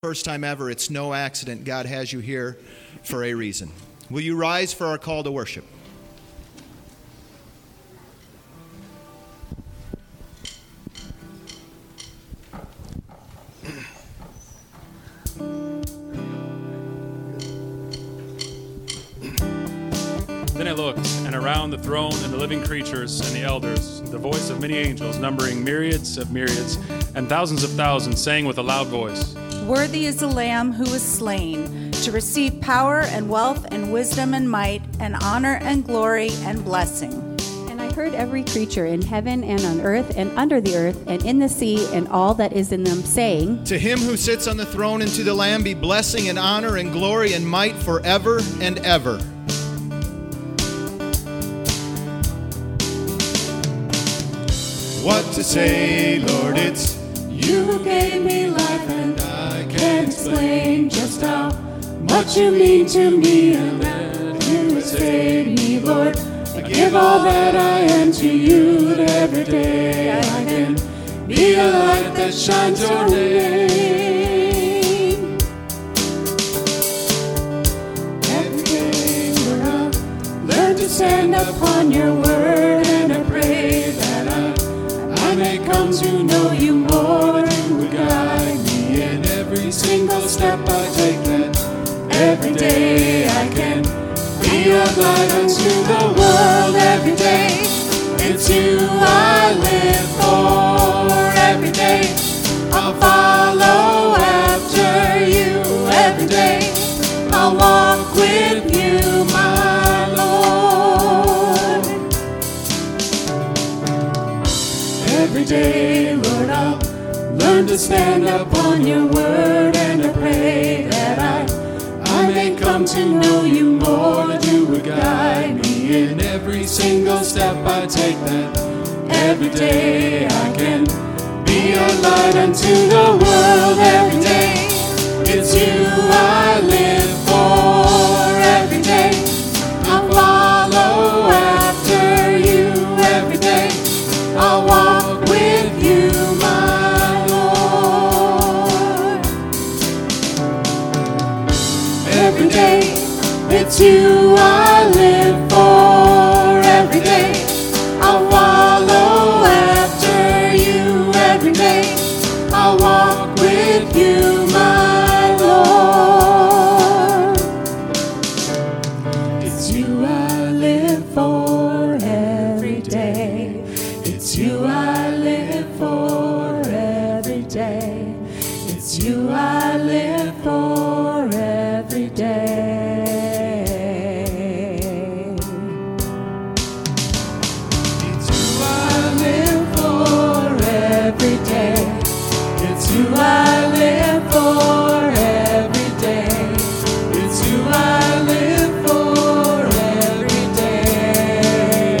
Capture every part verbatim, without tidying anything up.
First time ever, it's no accident. God has you here for a reason. Will you rise for our call to worship? Then I looked, and around the throne and the living creatures and the elders, the voice of many angels, numbering myriads of myriads and thousands of thousands, saying with a loud voice, "Worthy is the Lamb who was slain, to receive power and wealth and wisdom and might and honor and glory and blessing." And I heard every creature in heaven and on earth and under the earth and in the sea and all that is in them, saying, "To him who sits on the throne and to the Lamb be blessing and honor and glory and might forever and ever." What to say, Lord, it's you who gave me life, and I can't explain just how much you mean to me, and that you have saved me, Lord. I give all that I am to you, that every day I can be a light that shines your name. Every day, Lord, I'll learn to stand upon your word, and I pray that I I may come to know you more, you would guide me in every single step I take, that every day I can be a light unto the world. Every day it's you I live for. Every day I'll follow after you. Every day I'll walk with you, my Lord. Every day, Lord, I'll learn to stand upon your word, and I pray that I, I may come to know you more, that you would guide me in every single step I take, that every day I can be a light unto the world. Every day, it's you I live for. Every day, I'll follow after you. Every day, I'll walk with you, my Lord. Every day, it's you I live for. Every day, I'll follow after you. Every day, I'll walk with you, my Lord. It's you I live for every day. It's you I live for every day. It's you I live for every day. It's you I live for every day. It's you I live for every day. It's you I live for every day.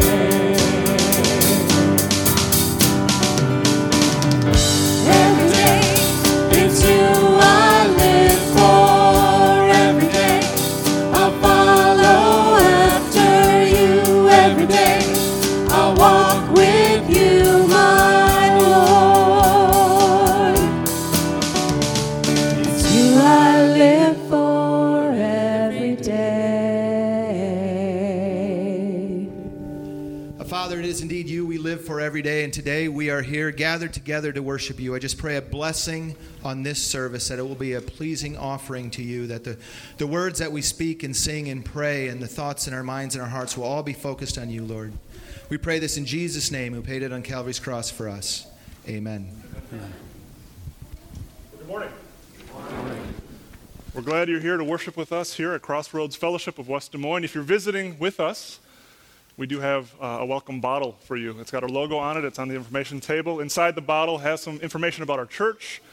Every day, it's you I live for. Every day, I'll follow after you. Every day, I'll walk with you, my Lord. It's you I live for every day. Father, it is indeed you we live for every day, and today we are here gathered together to worship you. I just pray a blessing on this service, that it will be a pleasing offering to you, that the, the words that we speak and sing and pray and the thoughts in our minds and our hearts will all be focused on you, Lord. We pray this in Jesus' name, who paid it on Calvary's cross for us. Amen. Good morning. We're glad you're here to worship with us here at Crossroads Fellowship of West Des Moines. If you're visiting with us, we do have uh, a welcome bottle for you. It's got our logo on it. It's on the information table. Inside the bottle has some information about our church.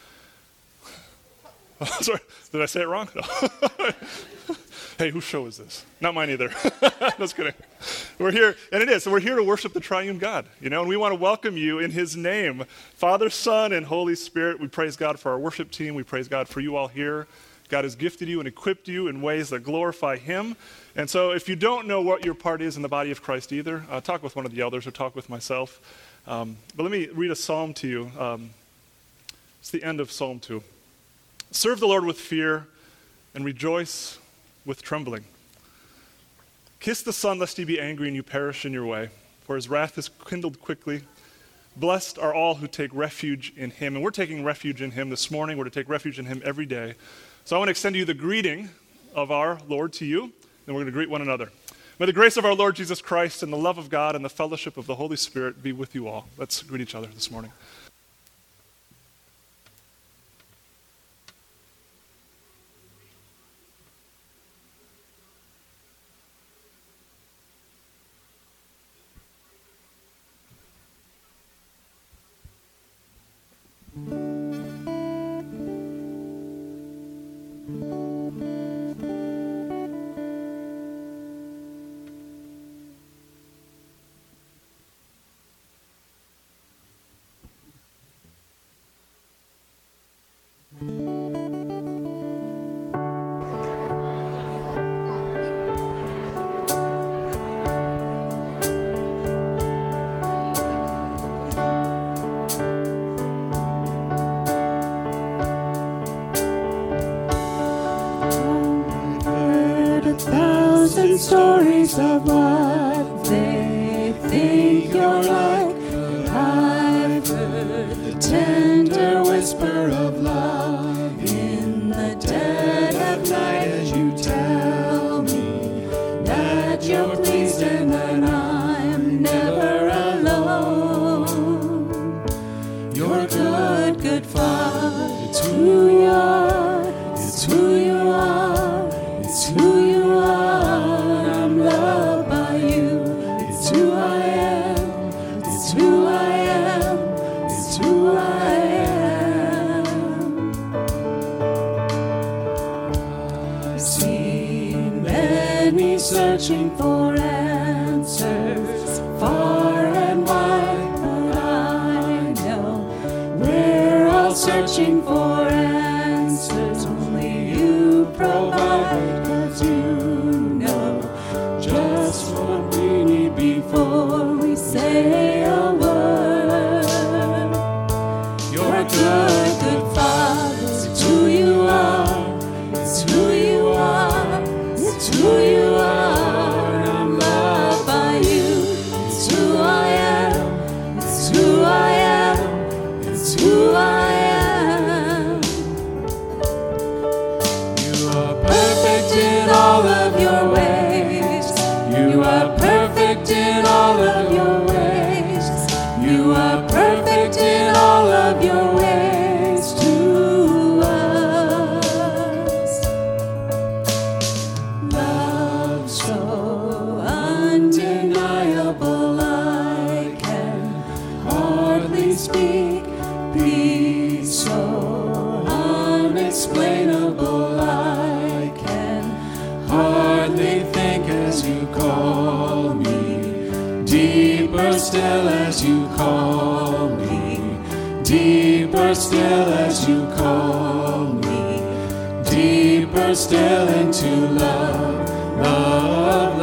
Sorry, did I say it wrong? No. Hey, whose show is this? Not mine either. Just kidding. We're here, and it is. So we're here to worship the triune God, you know, and we want to welcome you in his name. Father, Son, and Holy Spirit, we praise God for our worship team. We praise God for you all here. God has gifted you and equipped you in ways that glorify him. And so if you don't know what your part is in the body of Christ either, uh, talk with one of the elders or talk with myself. Um, but let me read a psalm to you. Um, it's the end of Psalm two. Serve the Lord with fear and rejoice with trembling. Kiss the Son, lest he be angry and you perish in your way, for his wrath is kindled quickly. Blessed are all who take refuge in him. And we're taking refuge in him this morning. We're to take refuge in him every day. So I want to extend to you the greeting of our Lord to you, and we're going to greet one another. May the grace of our Lord Jesus Christ and the love of God and the fellowship of the Holy Spirit be with you all. Let's greet each other this morning. Stories of what they think you're like. I've heard the tender whisper of love in the dead of night as you tell me that you're pleased and that I'm never alone. You're a good, good Father. It's who you are. It's who you are. It's who you are. Searching for answers far and wide, but I know we're all searching for answers only you provide, 'cause you know just what we need before we say a word. You're a good, good Father. It's who you are. It's who you are. It's who you are. Still as you call me, deeper still as you call me, deeper still into love, love,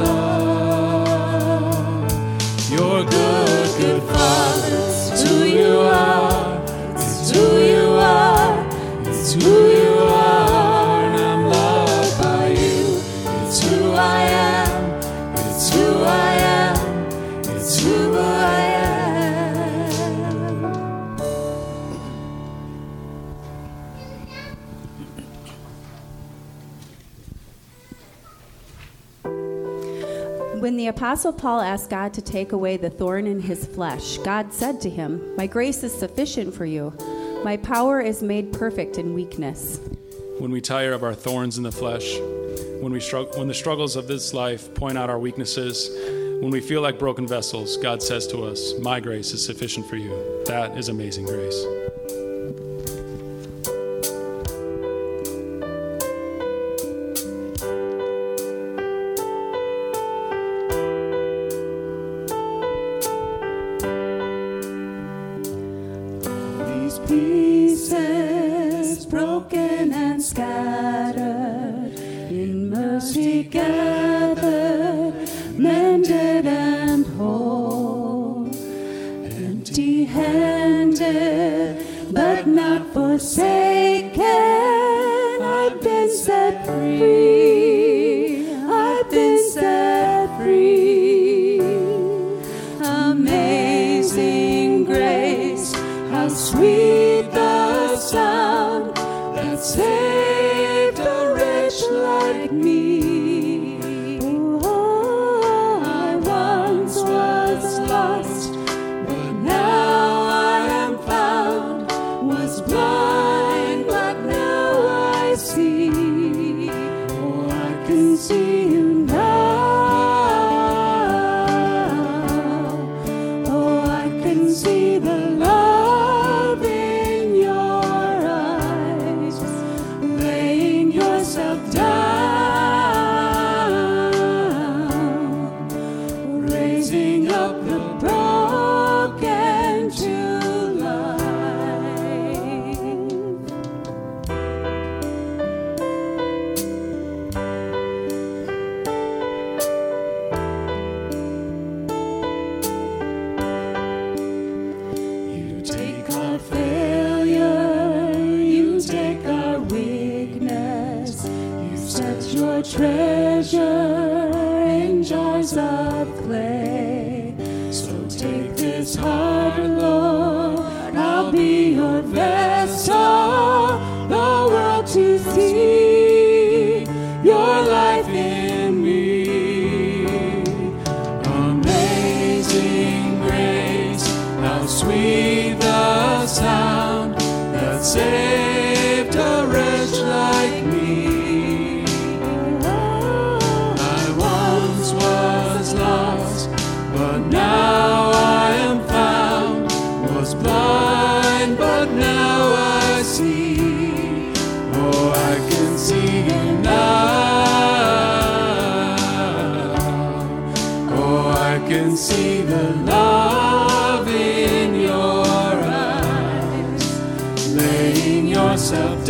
love. You're good, good Father. It's who you are. It's who you are. It's who you are. And I'm loved by you. It's who I am. It's who I am. It's who I am. When the Apostle Paul asked God to take away the thorn in his flesh, God said to him, "My grace is sufficient for you. My power is made perfect in weakness." When we tire of our thorns in the flesh, when we struggle, when the struggles of this life point out our weaknesses, when we feel like broken vessels, God says to us, "My grace is sufficient for you." That is amazing grace. Pieces broken and scattered, in mercy gathered, mended and whole, empty-handed but not forsaken. saved a wretch like me. Oh, I once was lost, but now I am found. Was blind, but now I see. Oh, I can see you now. Oh, I can see the love in your eyes, laying yourself down, raising up the broken to life. You take our failure, you take our weakness, you set your treasure in jars of clay. So take this heart, Lord, I'll be your vessel, the world to see your life in me. Amazing grace, how sweet the sound that saved a wretch like me. I once was lost, but now I am found. Was blind, but now I see. Oh, I can see you now. Oh, I can see the love in your eyes, laying yourself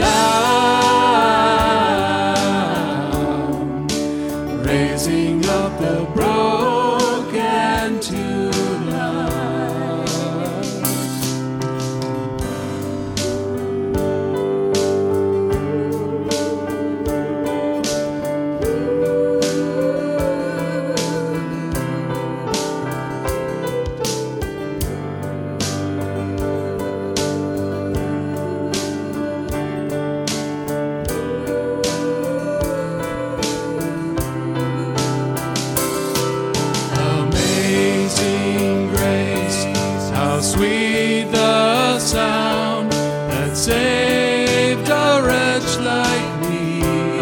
down, raising up the broken to life. Amazing grace, how sweet the sound that saved a wretch like me.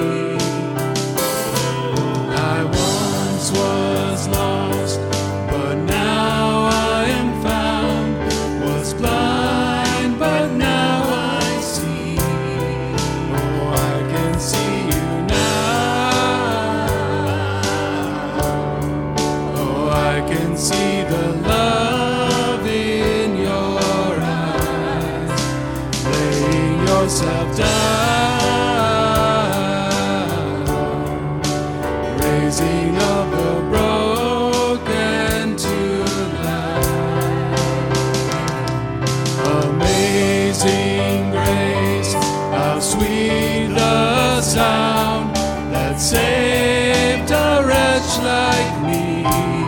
I once was lost, but now I am found. Was blind, but now I see. Oh, I can see you now. Oh, I can see the love in your eyes, laying yourself down, raising up the broken to life. Amazing grace, how sweet the sound that saved a wretch like me.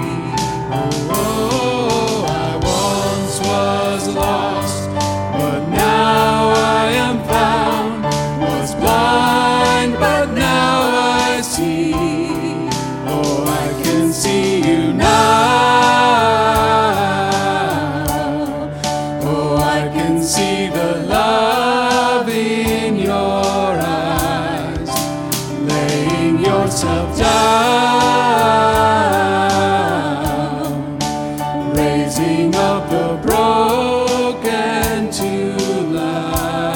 Oh, I once was lost, but now I am found. Was blind, but now I see. Oh, I can see you now. Oh, I can see the love in your eyes, laying yourself down, raising up the broken to life.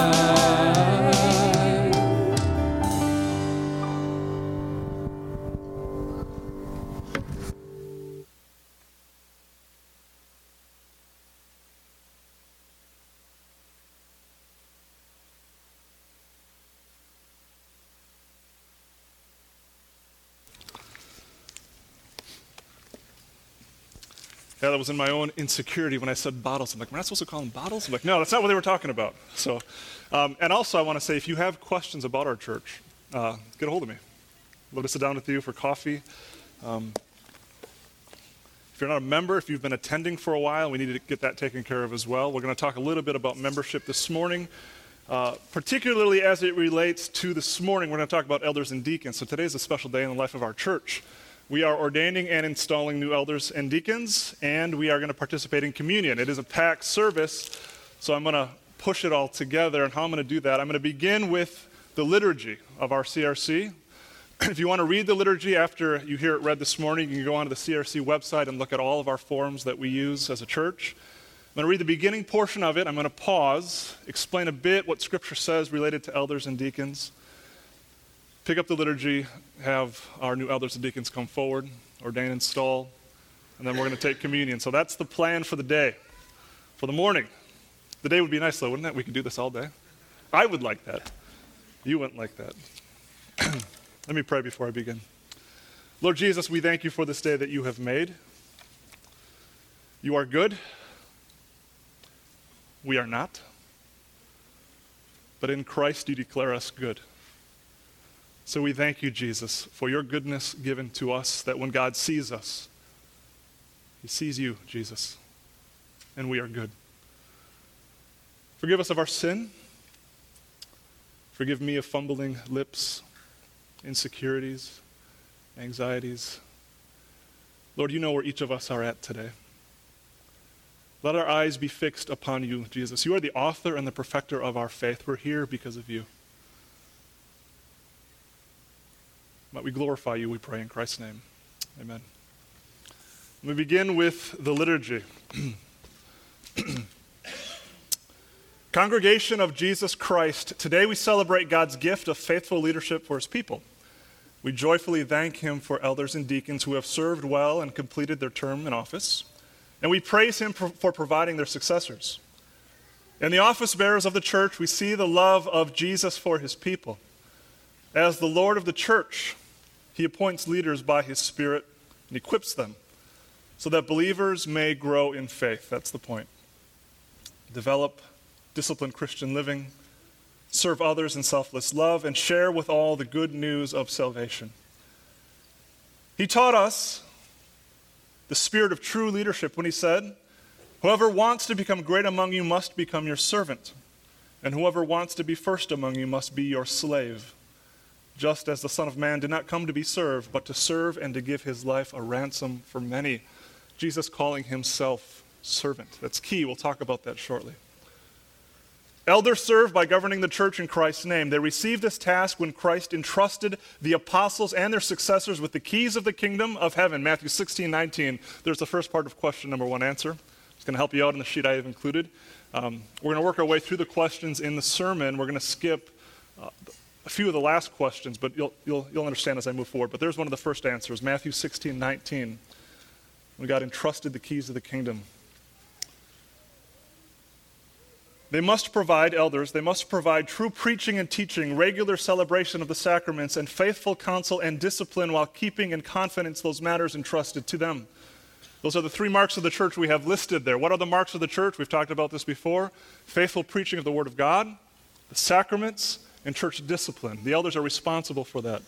Yeah, that was in my own insecurity when I said bottles. I'm like, we're not supposed to call them bottles? I'm like, no, that's not what they were talking about. So, um, and also I want to say, if you have questions about our church, uh, get a hold of me. Let us sit down with you for coffee. Um, if you're not a member, if you've been attending for a while, we need to get that taken care of as well. We're going to talk a little bit about membership this morning. uh, particularly as it relates to this morning. We're going to talk about elders and deacons. So today is a special day in the life of our church. We are ordaining and installing new elders and deacons, and we are going to participate in communion. It is a packed service, so I'm going to push it all together. And how I'm going to do that, I'm going to begin with the liturgy of our C R C. If you want to read the liturgy after you hear it read this morning, you can go onto the C R C website and look at all of our forms that we use as a church. I'm going to read the beginning portion of it. I'm going to pause, explain a bit what Scripture says related to elders and deacons, pick up the liturgy, have our new elders and deacons come forward, ordain, install, and then we're going to take communion. So that's the plan for the day, for the morning. The day would be nice, though, wouldn't it? We could do this all day. I would like that. You wouldn't like that. Let me pray before I begin. Lord Jesus, we thank you for this day that you have made. You are good. We are not. But in Christ you declare us good. So we thank you, Jesus, for your goodness given to us, that when God sees us, he sees you, Jesus, and we are good. Forgive us of our sin. Forgive me of fumbling lips, insecurities, anxieties. Lord, you know where each of us are at today. Let our eyes be fixed upon you, Jesus. You are the author and the perfecter of our faith. We're here because of you. Might we glorify you, we pray in Christ's name. Amen. We begin with the liturgy. Congregation of Jesus Christ, today we celebrate God's gift of faithful leadership for his people. We joyfully thank him for elders and deacons who have served well and completed their term in office, and we praise him for providing their successors. In the office bearers of the church, we see the love of Jesus for his people. As the Lord of the church, he appoints leaders by his Spirit and equips them so that believers may grow in faith. That's the point. Develop disciplined Christian living, serve others in selfless love, and share with all the good news of salvation. He taught us the spirit of true leadership when he said, "Whoever wants to become great among you must become your servant, and whoever wants to be first among you must be your slave, just as the Son of Man did not come to be served, but to serve and to give his life a ransom for many." Jesus calling himself servant. That's key. We'll talk about that shortly. Elders serve by governing the church in Christ's name. They received this task when Christ entrusted the apostles and their successors with the keys of the kingdom of heaven. Matthew sixteen nineteen. There's the first part of question number one answer. It's going to help you out in the sheet I have included. Um, we're going to work our way through the questions in the sermon. We're going to skip uh, a few of the last questions, but you'll, you'll, you'll understand as I move forward. But there's one of the first answers, Matthew sixteen nineteen, when God entrusted the keys of the kingdom. They must provide, elders, they must provide true preaching and teaching, regular celebration of the sacraments, and faithful counsel and discipline while keeping in confidence those matters entrusted to them. Those are the three marks of the church we have listed there. What are the marks of the church? We've talked about this before. Faithful preaching of the Word of God, the sacraments, and church discipline. The elders are responsible for that.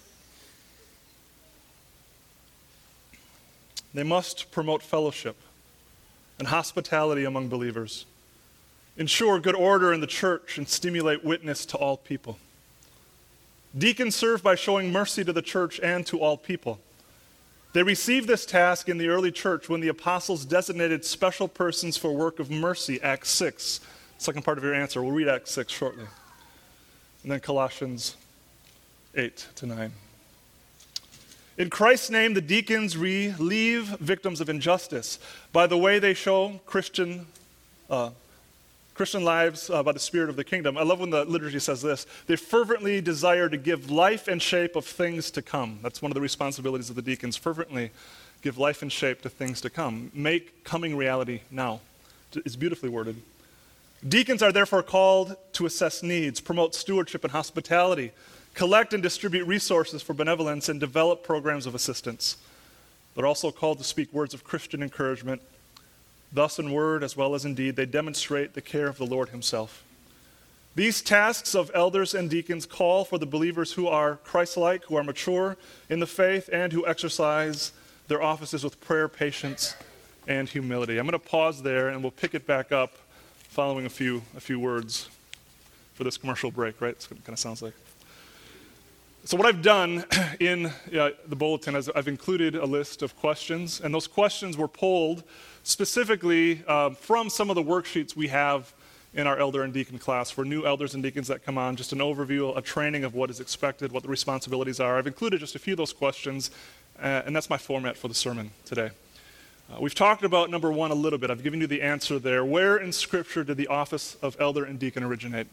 They must promote fellowship and hospitality among believers, ensure good order in the church, and stimulate witness to all people. Deacons serve by showing mercy to the church and to all people. They received this task in the early church when the apostles designated special persons for work of mercy, Acts six. Second part of your answer. We'll read Acts six shortly. And then Colossians eight to nine. In Christ's name, the deacons relieve victims of injustice by the way they show Christian uh, Christian lives uh, by the Spirit of the kingdom. I love when the liturgy says this. They fervently desire to give life and shape of things to come. That's one of the responsibilities of the deacons. Fervently give life and shape to things to come. Make coming reality now. It's beautifully worded. Deacons are therefore called to assess needs, promote stewardship and hospitality, collect and distribute resources for benevolence, and develop programs of assistance. They're also called to speak words of Christian encouragement. Thus, in word as well as in deed, they demonstrate the care of the Lord himself. These tasks of elders and deacons call for the believers who are Christ-like, who are mature in the faith, and who exercise their offices with prayer, patience, and humility. I'm going to pause there, and we'll pick it back up following a few, a few words for this commercial break, right? That's what it kind of sounds like. So what I've done in uh, the bulletin is I've included a list of questions, and those questions were pulled specifically uh, from some of the worksheets we have in our elder and deacon class for new elders and deacons that come on, just an overview, a training of what is expected, what the responsibilities are. I've included just a few of those questions, uh, and that's my format for the sermon today. Uh, we've talked about number one a little bit. I've given you the answer there. Where in Scripture did the office of elder and deacon originate?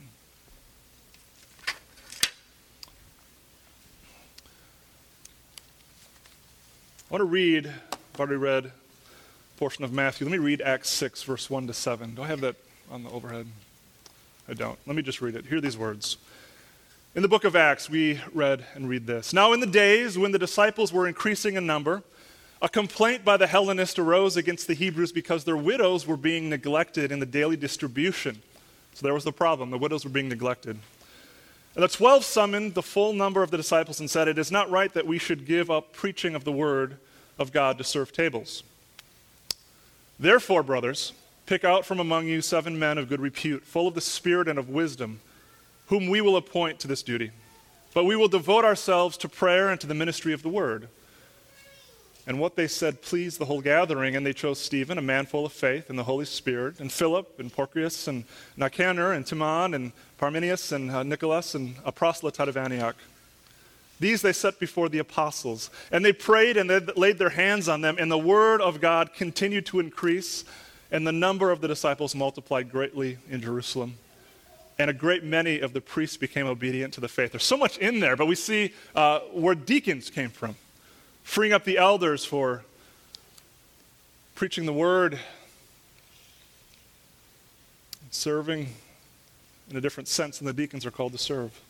I want to read, I've already read a portion of Matthew. Let me read Acts six, verse one to seven. Do I have that on the overhead? I don't. Let me just read it. Hear these words. In the book of Acts, we read and read this. Now in the days when the disciples were increasing in number, a complaint by the Hellenists arose against the Hebrews because their widows were being neglected in the daily distribution. So there was the problem. The widows were being neglected. And the twelve summoned the full number of the disciples and said, "It is not right that we should give up preaching of the word of God to serve tables. Therefore, brothers, pick out from among you seven men of good repute, full of the Spirit and of wisdom, whom we will appoint to this duty. But we will devote ourselves to prayer and to the ministry of the word." And what they said pleased the whole gathering, and they chose Stephen, a man full of faith and the Holy Spirit, and Philip, and Prochorus, and Nicanor, and Timon, and Parmenius, and uh, Nicholas, and a proselyte of Antioch. These they set before the apostles, and they prayed and they laid their hands on them, and the word of God continued to increase, and the number of the disciples multiplied greatly in Jerusalem. And a great many of the priests became obedient to the faith. There's so much in there, but we see uh, where deacons came from. Freeing up the elders for preaching the word, serving in a different sense than the deacons are called to serve.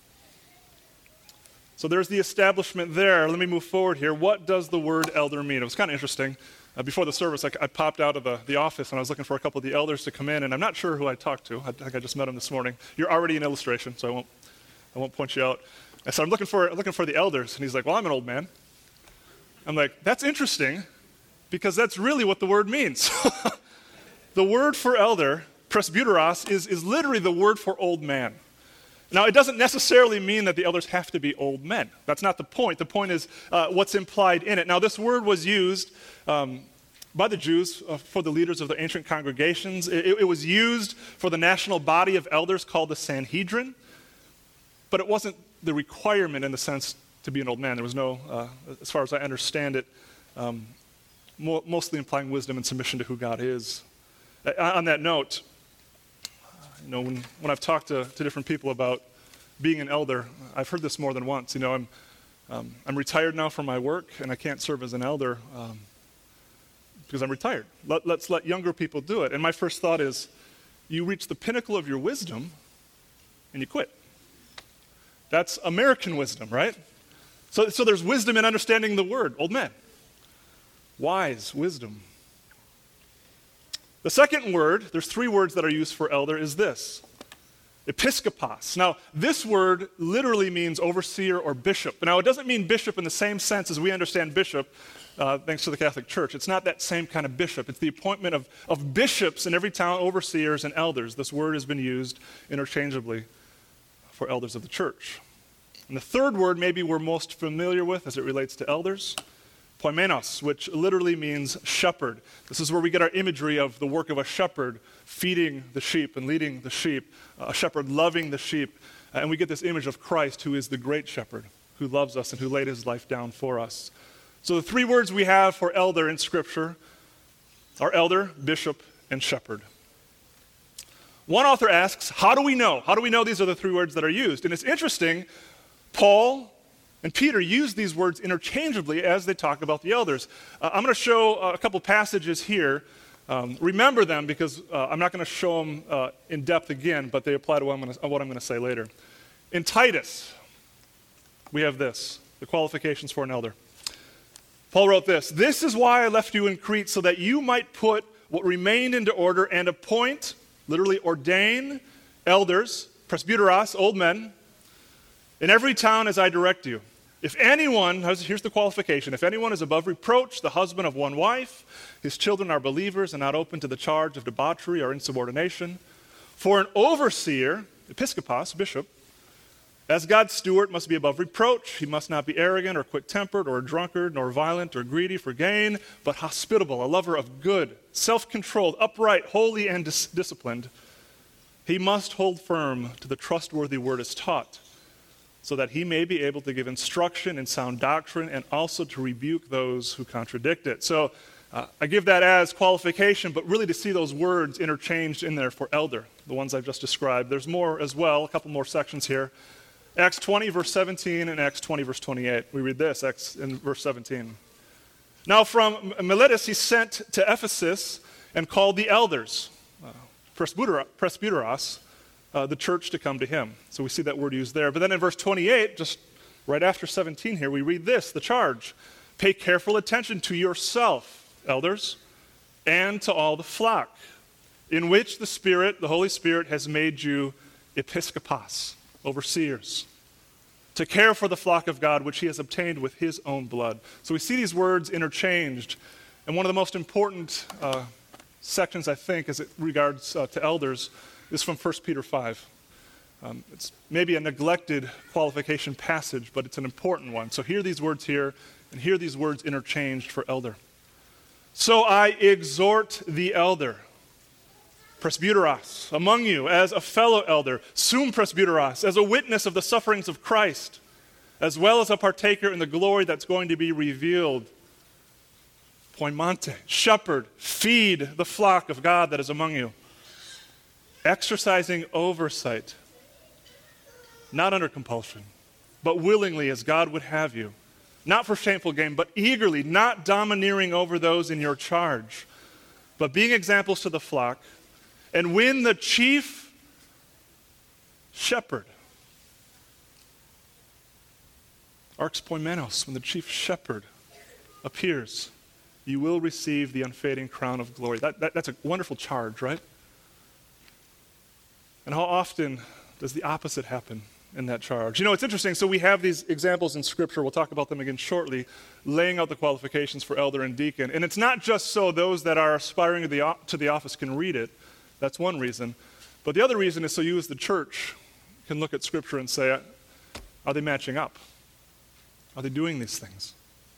So there's the establishment there. Let me move forward here. What does the word elder mean? It was kind of interesting. Uh, before the service, I, I popped out of the, the office and I was looking for a couple of the elders to come in, and I'm not sure who I talked to. I think I just met them this morning. You're already an illustration, so I won't I won't point you out. And so I'm looking for looking for the elders, and he's like, "Well, I'm an old man." I'm like, that's interesting, because that's really what the word means. The word for elder, presbyteros, is, is literally the word for old man. Now, it doesn't necessarily mean that the elders have to be old men. That's not the point. The point is uh, what's implied in it. Now, this word was used um, by the Jews uh, for the leaders of the ancient congregations. It, it was used for the national body of elders called the Sanhedrin, but it wasn't the requirement in the sense to be an old man. There was no, uh, as far as I understand it, um, mo- mostly implying wisdom and submission to who God is. Uh, on that note, you know, when, when I've talked to, to different people about being an elder, I've heard this more than once. You know, I'm um, I'm retired now from my work, and I can't serve as an elder um, because I'm retired. Let, let's let younger people do it. And my first thought is, you reach the pinnacle of your wisdom, and you quit. That's American wisdom, right? So, so there's wisdom in understanding the word, old man. Wise, wisdom. The second word, there's three words that are used for elder, is this, episkopos. Now, this word literally means overseer or bishop. Now, it doesn't mean bishop in the same sense as we understand bishop, uh, thanks to the Catholic Church. It's not that same kind of bishop. It's the appointment of, of bishops in every town, overseers and elders. This word has been used interchangeably for elders of the church. And the third word maybe we're most familiar with as it relates to elders, poimenos, which literally means shepherd. This is where we get our imagery of the work of a shepherd feeding the sheep and leading the sheep, a shepherd loving the sheep. And we get this image of Christ, who is the great shepherd, who loves us and who laid his life down for us. So the three words we have for elder in Scripture are elder, bishop, and shepherd. One author asks, how do we know? How do we know these are the three words that are used? And it's interesting, Paul and Peter use these words interchangeably as they talk about the elders. Uh, I'm going to show a couple passages here. Um, remember them because uh, I'm not going to show them uh, in depth again, but they apply to what I'm going to, what I'm going to say later. In Titus, we have this, the qualifications for an elder. Paul wrote this, "This is why I left you in Crete, so that you might put what remained into order and appoint," literally ordain, "elders," presbyteros, old men, "in every town as I direct you. If anyone," here's the qualification, "if anyone is above reproach, the husband of one wife, his children are believers and not open to the charge of debauchery or insubordination. For an overseer episkopos, bishop, as God's steward, must be above reproach. He must not be arrogant or quick-tempered or a drunkard, nor violent or greedy for gain, but hospitable, a lover of good, self-controlled, upright, holy, and dis- disciplined. He must hold firm to the trustworthy word as taught, so that he may be able to give instruction in sound doctrine and also to rebuke those who contradict it. So uh, I give that as qualification, but really to see those words interchanged in there for elder, the ones I've just described. There's more as well, a couple more sections here. Acts twenty, verse seventeen, and Acts twenty, verse twenty-eight. We read this Acts in verse seventeen. Now from Miletus he sent to Ephesus and called the elders, uh, presbyteros, uh, the church to come to him. So we see that word used there. But then in verse twenty-eight, just right after seventeen here, we read this, the charge. Pay careful attention to yourself, elders, and to all the flock, in which the Spirit, the Holy Spirit, has made you episkopos, overseers, to care for the flock of God, which he has obtained with his own blood. So we see these words interchanged. And one of the most important uh, sections, I think, as it regards uh, to elders, is from First Peter five. Um, it's maybe a neglected qualification passage, but it's an important one. So hear these words here, and hear these words interchanged for elder. So I exhort the elder, presbyteros, among you as a fellow elder, sum presbyteros, as a witness of the sufferings of Christ, as well as a partaker in the glory that's going to be revealed. Poimonte, shepherd, feed the flock of God that is among you, exercising oversight, not under compulsion, but willingly as God would have you, not for shameful gain, but eagerly, not domineering over those in your charge, but being examples to the flock. And when the chief shepherd, arxpoimenos, when the chief shepherd appears, you will receive the unfading crown of glory. That, that, that's a wonderful charge, right? And how often does the opposite happen in that charge? You know, it's interesting. So we have these examples in Scripture. We'll talk about them again shortly, laying out the qualifications for elder and deacon. And it's not just so those that are aspiring to the, to the office can read it. That's one reason. But the other reason is so you as the church can look at Scripture and say, are they matching up? Are they doing these things?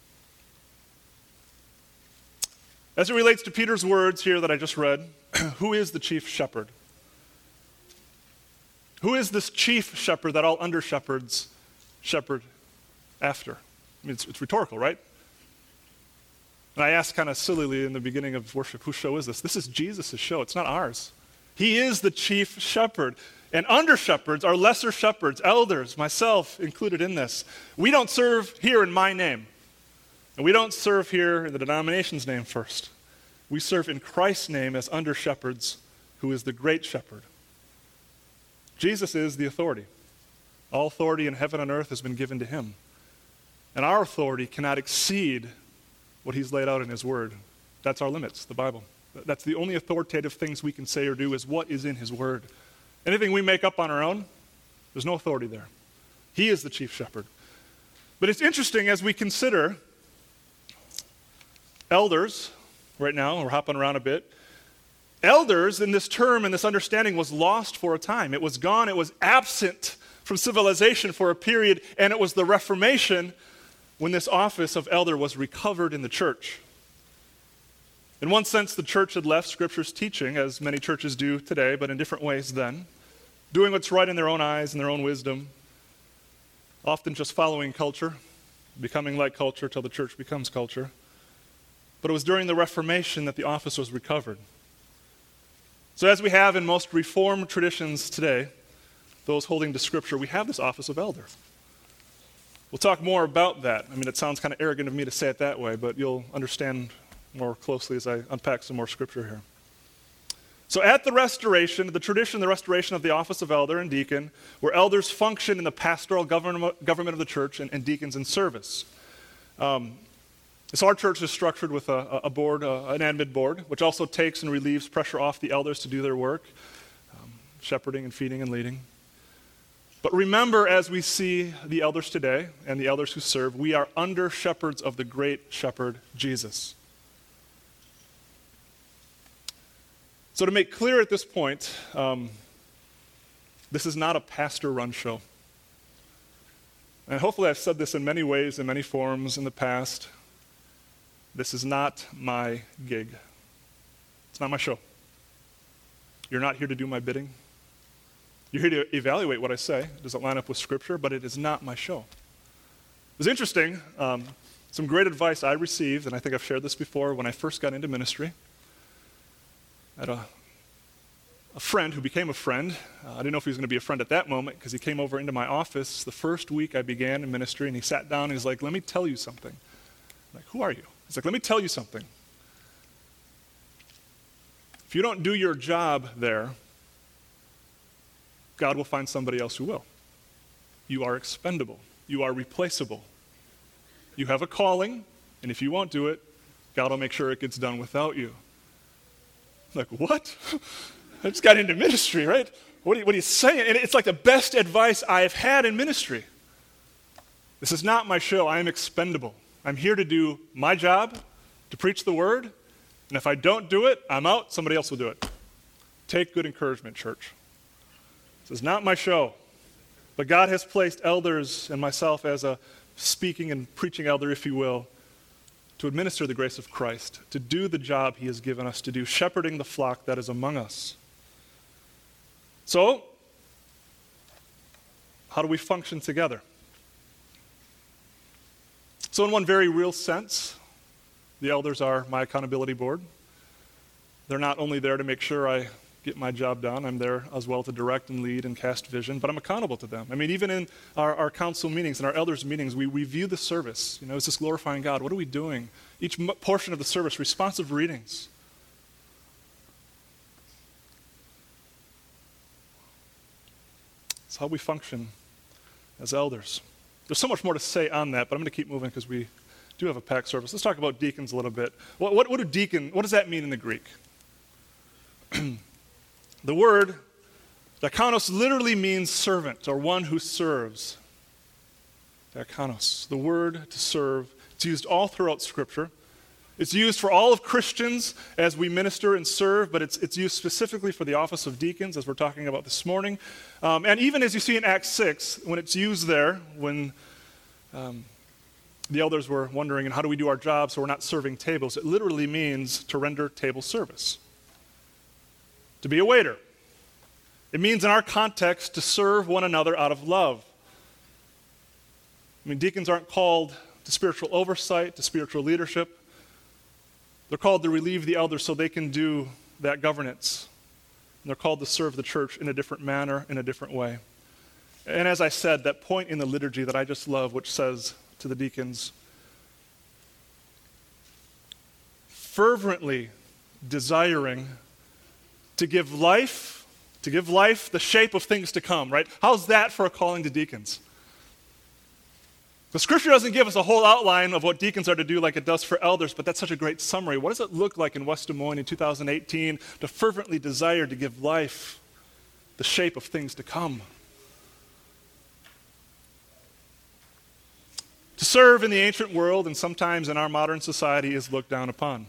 As it relates to Peter's words here that I just read, who is the chief shepherd? Who is this chief shepherd that all under shepherds shepherd after? I mean, it's, it's rhetorical, right? And I asked kind of sillily in the beginning of worship, whose show is this? This is Jesus' show. It's not ours. He is the chief shepherd. And under shepherds are lesser shepherds, elders, myself included in this. We don't serve here in my name. And we don't serve here in the denomination's name first. We serve in Christ's name as under shepherds, who is the great shepherd. Jesus is the authority. All authority in heaven and earth has been given to him. And our authority cannot exceed what he's laid out in his word. That's our limits, the Bible. That's the only authoritative things we can say or do is what is in his word. Anything we make up on our own, there's no authority there. He is the chief shepherd. But it's interesting as we consider elders, right now, we're hopping around a bit. Elders in this term and this understanding was lost for a time. It was gone, it was absent from civilization for a period, and it was the Reformation when this office of elder was recovered in the church. In one sense, the church had left Scripture's teaching, as many churches do today, but in different ways then, doing what's right in their own eyes and their own wisdom, often just following culture, becoming like culture till the church becomes culture. But it was during the Reformation that the office was recovered. So as we have in most Reformed traditions today, those holding to Scripture, we have this office of elder. We'll talk more about that. I mean, it sounds kind of arrogant of me to say it that way, but you'll understand more closely as I unpack some more Scripture here. So at the Restoration, the tradition, the restoration of the office of elder and deacon, where elders function in the pastoral government, government of the church and, and deacons in service. Um, so our church is structured with a, a board, uh, an admin board, which also takes and relieves pressure off the elders to do their work, um, shepherding and feeding and leading. But remember, as we see the elders today and the elders who serve, we are under shepherds of the great shepherd, Jesus. So to make clear at this point, um, This is not a pastor-run show. And hopefully I've said this in many ways, in many forms in the past. This is not my gig. It's not my show. You're not here to do my bidding. You're here to evaluate what I say. Does it line up with Scripture? But it is not my show. It was interesting. Um, some great advice I received, and I think I've shared this before, when I first got into ministry. I had a, a friend who became a friend. Uh, I didn't know if he was going to be a friend at that moment because he came over into my office the first week I began in ministry, and he sat down and he's like, let me tell you something. I'm like, who are you? He's like, let me tell you something. If you don't do your job there, God will find somebody else who will. You are expendable. You are replaceable. You have a calling, and if you won't do it, God will make sure it gets done without you. I'm like, what? I just got into ministry, right? What are, you, what are you saying? And it's like the best advice I've had in ministry. This is not my show. I am expendable. I'm here to do my job, to preach the word, and if I don't do it, I'm out. Somebody else will do it. Take good encouragement, church. This is not my show. But God has placed elders and myself as a speaking and preaching elder, if you will, to administer the grace of Christ, to do the job he has given us to do, shepherding the flock that is among us. So, how do we function together? So in one very real sense, the elders are my accountability board. They're not only there to make sure I get my job done, I'm there as well to direct and lead and cast vision, but I'm accountable to them. I mean, even in our, our council meetings and our elders meetings, we review the service. You know, is this glorifying God? What are we doing? Each m- portion of the service, responsive readings. It's how we function as elders. There's so much more to say on that, but I'm going to keep moving because we do have a packed service. Let's talk about deacons a little bit. What, what, what do deacon, what does that mean in the Greek? The word diakonos literally means servant or one who serves. Diakonos, the word to serve. It's used all throughout Scripture. It's used for all of Christians as we minister and serve, but it's, it's used specifically for the office of deacons, as we're talking about this morning. Um, and even as you see in Acts six, when it's used there, when um, the elders were wondering, and how do we do our job so we're not serving tables, it literally means to render table service. To be a waiter. It means in our context to serve one another out of love. I mean, deacons aren't called to spiritual oversight, to spiritual leadership. They're called to relieve the elders so they can do that governance. And they're called to serve the church in a different manner, in a different way. And as I said, that point in the liturgy that I just love, which says to the deacons, fervently desiring to give life, to give life the shape of things to come, right? How's that for a calling to deacons? The Scripture doesn't give us a whole outline of what deacons are to do like it does for elders, but that's such a great summary. What does it look like in West Des Moines in two thousand eighteen to fervently desire to give life the shape of things to come? To serve in the ancient world and sometimes in our modern society is looked down upon.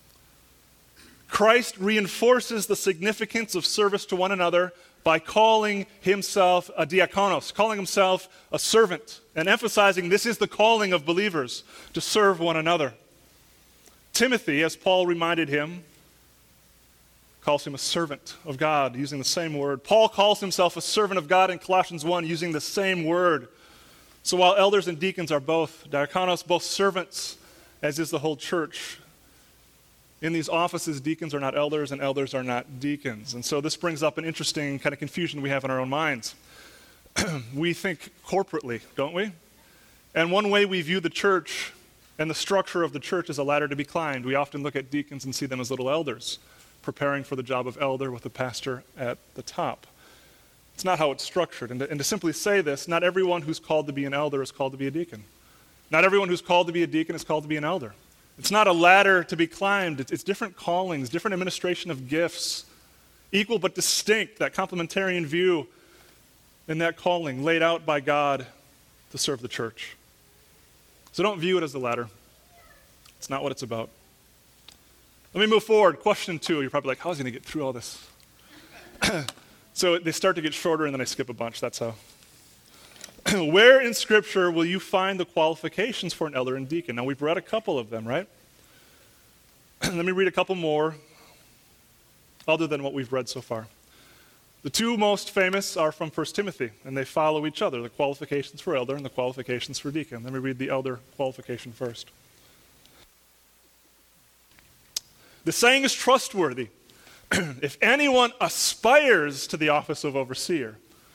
Christ reinforces the significance of service to one another by calling himself a diakonos, calling himself a servant, and emphasizing this is the calling of believers to serve one another. Timothy, as Paul reminded him, calls him a servant of God, using the same word. Paul calls himself a servant of God in Colossians one, using the same word. So while elders and deacons are both diakonos, both servants, as is the whole church, in these offices, deacons are not elders and elders are not deacons. And so this brings up an interesting kind of confusion we have in our own minds. We think corporately, don't we? And one way we view the church and the structure of the church is a ladder to be climbed. We often look at deacons and see them as little elders, preparing for the job of elder with the pastor at the top. It's not how it's structured. And to, and to simply say this, not everyone who's called to be an elder is called to be a deacon. Not everyone who's called to be a deacon is called to be an elder. It's not a ladder to be climbed. It's, it's different callings, different administration of gifts, equal but distinct, that complementarian view in that calling laid out by God to serve the church. So don't view it as a ladder. It's not what it's about. Let me move forward. Question two. You're probably like, how is he going to get through all this? So they start to get shorter and then I skip a bunch. That's how. Where in Scripture will you find the qualifications for an elder and deacon? Now, we've read a couple of them, right? Let me read a couple more, other than what we've read so far. The two most famous are from First Timothy, and they follow each other, the qualifications for elder and the qualifications for deacon. Let me read the elder qualification first. The saying is trustworthy. If anyone aspires to the office of overseer,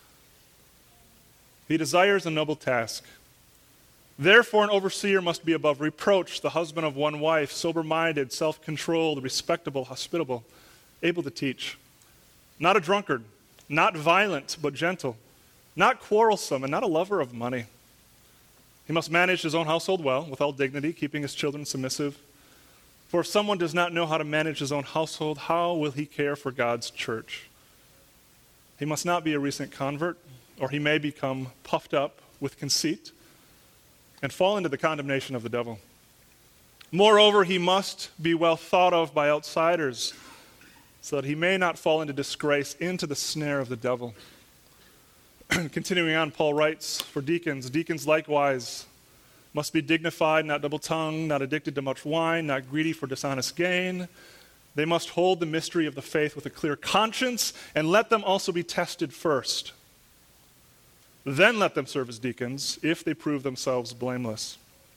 he desires a noble task. Therefore, an overseer must be above reproach, the husband of one wife, sober-minded, self-controlled, respectable, hospitable, able to teach. Not a drunkard, not violent, but gentle, not quarrelsome, and not a lover of money. He must manage his own household well, with all dignity, keeping his children submissive. For if someone does not know how to manage his own household, how will he care for God's church? He must not be a recent convert, or he may become puffed up with conceit and fall into the condemnation of the devil. Moreover, he must be well thought of by outsiders, so that he may not fall into disgrace, into the snare of the devil. Continuing on, Paul writes, for deacons, deacons likewise must be dignified, not double-tongued, not addicted to much wine, not greedy for dishonest gain. They must hold the mystery of the faith with a clear conscience, and let them also be tested first. Then let them serve as deacons, if they prove themselves blameless.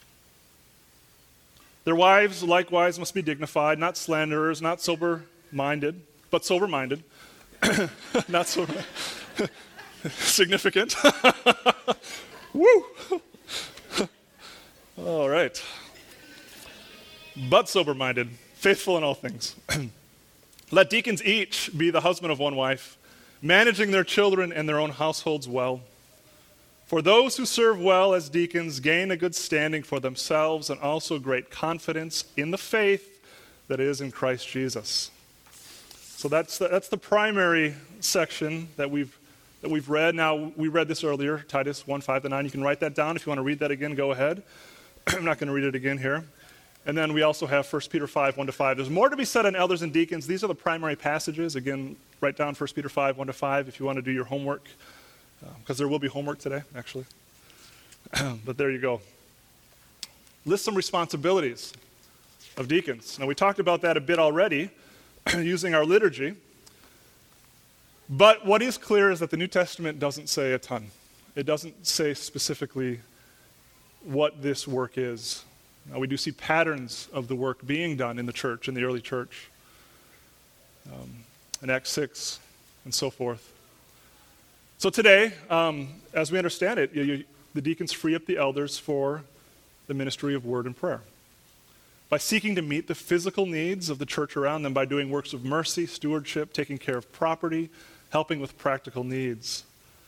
Their wives likewise must be dignified, not slanderers, not sober-minded, but sober-minded. Not sober. Significant. Woo! All right. But sober-minded, faithful in all things. Let deacons each be the husband of one wife, managing their children and their own households well. For those who serve well as deacons gain a good standing for themselves and also great confidence in the faith that is in Christ Jesus. So that's the, that's the primary section that we've that we've read. Now, we read this earlier, Titus one, five to nine. You can write that down. If you want to read that again, go ahead. I'm not going to read it again here. And then we also have First Peter five, one to five. There's more to be said on elders and deacons. These are the primary passages. Again, write down First Peter five, one to five if you want to do your homework, because uh, there will be homework today, actually. But there you go. List some responsibilities of deacons. Now, we talked about that a bit already using our liturgy. But what is clear is that the New Testament doesn't say a ton. It doesn't say specifically what this work is. Now, we do see patterns of the work being done in the church, in the early church, um, in Acts six, and so forth. So today, um, as we understand it, you, you, the deacons free up the elders for the ministry of word and prayer by seeking to meet the physical needs of the church around them by doing works of mercy, stewardship, taking care of property, helping with practical needs.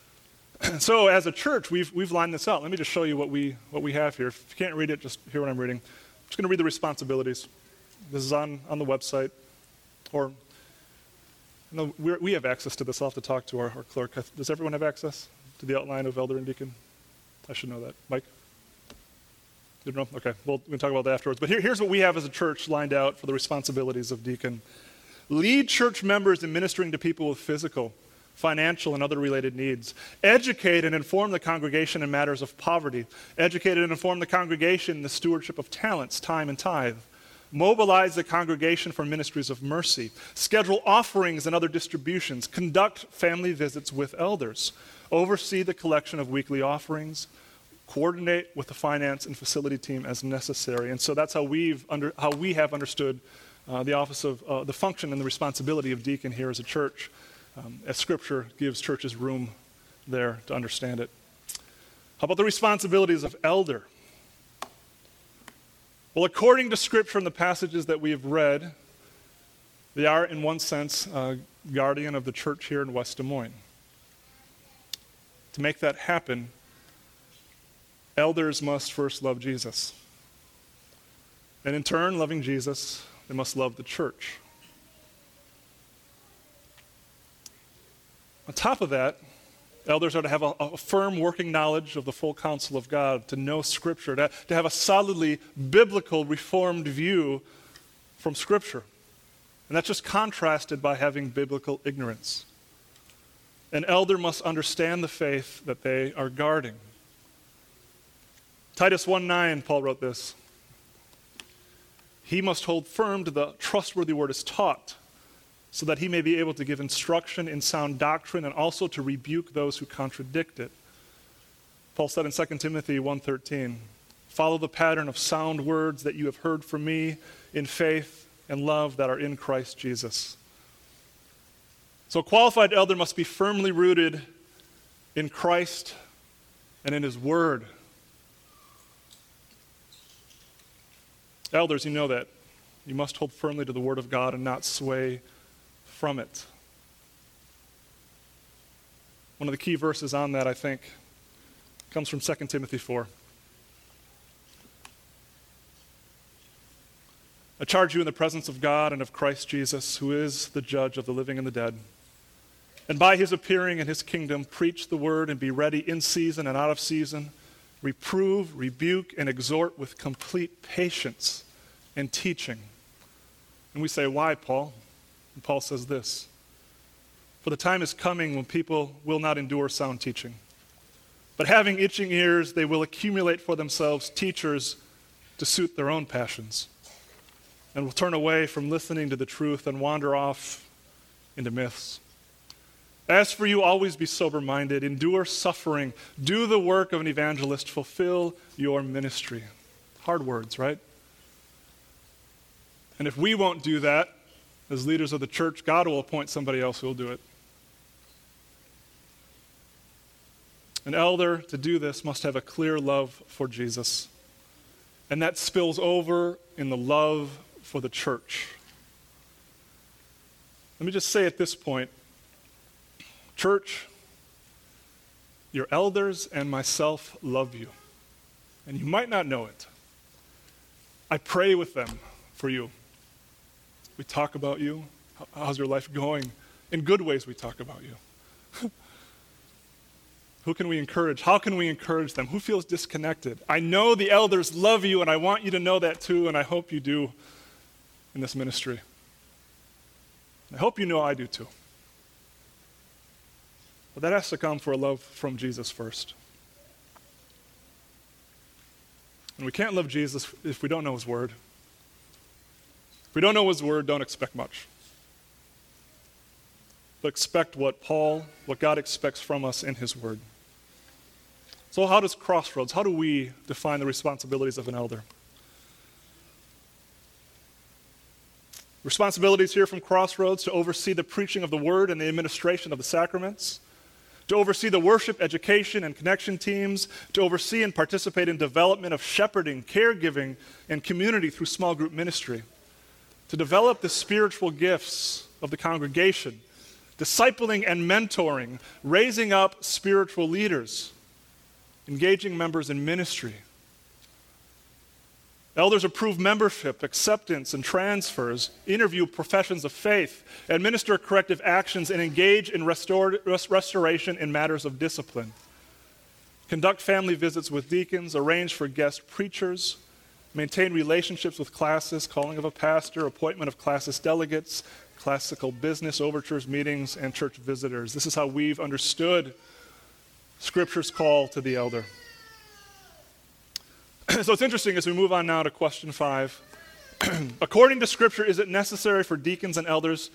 So as a church, we've we've lined this out. Let me just show you what we what we have here. If you can't read it, just hear what I'm reading. I'm just going to read the responsibilities. This is on, on the website. Or, no, we're, we have access to this. I'll have to talk to our, our clerk. Does everyone have access to the outline of elder and deacon? I should know that. Mike? You don't know? Okay, well, we can talk about that afterwards. But here, here's what we have as a church lined out for the responsibilities of deacon. Lead church members in ministering to people with physical, financial, and other related needs. Educate and inform the congregation in matters of poverty. Educate and inform the congregation in the stewardship of talents, time, and tithe. Mobilize the congregation for ministries of mercy. Schedule offerings and other distributions. Conduct family visits with elders. Oversee the collection of weekly offerings. Coordinate with the finance and facility team as necessary. And so that's how we've under, how we have understood uh, the office of uh, the function and the responsibility of deacon here as a church, um, as Scripture gives churches room there to understand it. How about the responsibilities of elder? Well, according to Scripture and the passages that we have read, they are, in one sense, uh, guardian of the church here in West Des Moines. To make that happen, elders must first love Jesus. And in turn, loving Jesus, they must love the church. On top of that, elders are to have a, a firm working knowledge of the full counsel of God, to know Scripture, to, to have a solidly biblical, reformed view from Scripture. And that's just contrasted by having biblical ignorance. An elder must understand the faith that they are guarding. Titus one nine, Paul wrote this. He must hold firm to the trustworthy word as taught, so that he may be able to give instruction in sound doctrine and also to rebuke those who contradict it. Paul said in Second Timothy one thirteen, follow the pattern of sound words that you have heard from me in faith and love that are in Christ Jesus. So a qualified elder must be firmly rooted in Christ and in his word. Elders, you know that. You must hold firmly to the word of God and not sway from it. One of the key verses on that, I think, comes from Second Timothy four. I charge you in the presence of God and of Christ Jesus, who is the judge of the living and the dead. And by his appearing in his kingdom, preach the word and be ready in season and out of season. Reprove, rebuke, and exhort with complete patience and teaching. And we say, why, Paul? And Paul says this, for the time is coming when people will not endure sound teaching. But having itching ears, they will accumulate for themselves teachers to suit their own passions, and will turn away from listening to the truth and wander off into myths. As for you, always be sober-minded, endure suffering, do the work of an evangelist, fulfill your ministry. Hard words, right? And if we won't do that, as leaders of the church, God will appoint somebody else who will do it. An elder, to do this, must have a clear love for Jesus. And that spills over in the love for the church. Let me just say at this point, church, your elders and myself love you. And you might not know it. I pray with them for you. We talk about you. How's your life going? In good ways we talk about you. Who can we encourage? How can we encourage them? Who feels disconnected? I know the elders love you, and I want you to know that too, and I hope you do in this ministry. I hope you know I do too. But that has to come for a love from Jesus first. And we can't love Jesus if we don't know his word. If we don't know his word, don't expect much. But expect what Paul, what God expects from us in his word. So how does Crossroads, how do we define the responsibilities of an elder? Responsibilities here from Crossroads to oversee the preaching of the word and the administration of the sacraments, to oversee the worship, education, and connection teams, to oversee and participate in development of shepherding, caregiving, and community through small group ministry, to develop the spiritual gifts of the congregation, discipling and mentoring, raising up spiritual leaders, engaging members in ministry. Elders approve membership, acceptance, and transfers, interview professions of faith, administer corrective actions, and engage in restor- rest- restoration in matters of discipline. Conduct family visits with deacons, arrange for guest preachers, maintain relationships with classes, calling of a pastor, appointment of classis delegates, classical business overtures, meetings, and church visitors. This is how we've understood Scripture's call to the elder. So it's interesting as we move on now to question five. According to Scripture, is it necessary for deacons and elders,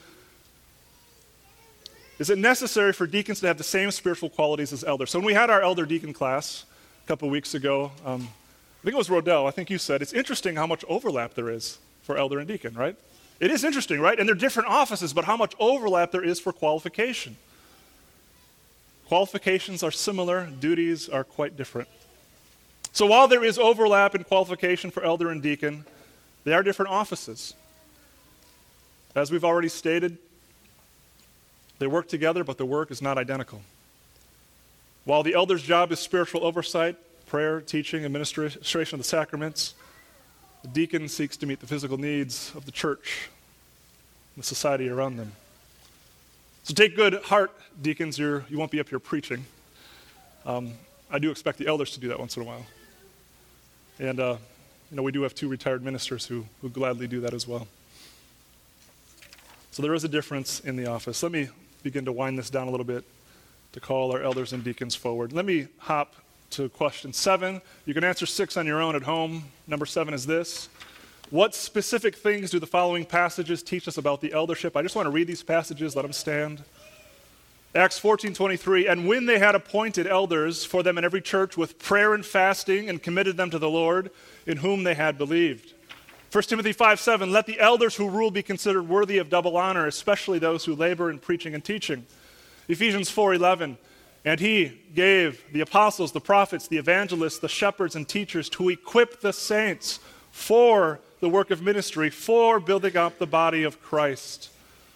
is it necessary for deacons to have the same spiritual qualities as elders? So when we had our elder deacon class a couple weeks ago, um, I think it was Rodell, I think you said, it's interesting how much overlap there is for elder and deacon, right? It is interesting, right? And they're different offices, but how much overlap there is for qualification. Qualifications are similar, duties are quite different. So while there is overlap in qualification for elder and deacon, they are different offices. As we've already stated, they work together, but the work is not identical. While the elder's job is spiritual oversight, prayer, teaching, administration of the sacraments, the deacon seeks to meet the physical needs of the church and the society around them. So take good heart, deacons, you're, you won't be up here preaching. Um, I do expect the elders to do that once in a while. And uh, you know, we do have two retired ministers who, who gladly do that as well. So there is a difference in the office. Let me begin to wind this down a little bit. to call our elders and deacons forward. Let me hop to question seven. You can answer six on your own at home. Number seven is this. What specific things do the following passages teach us about the eldership? I just want to read these passages, let them stand. Acts fourteen twenty-three, and when they had appointed elders for them in every church with prayer and fasting and committed them to the Lord, in whom they had believed. First Timothy five seven, let the elders who rule be considered worthy of double honor, especially those who labor in preaching and teaching. Ephesians four eleven, and he gave the apostles, the prophets, the evangelists, the shepherds, and teachers to equip the saints for the work of ministry, for building up the body of Christ.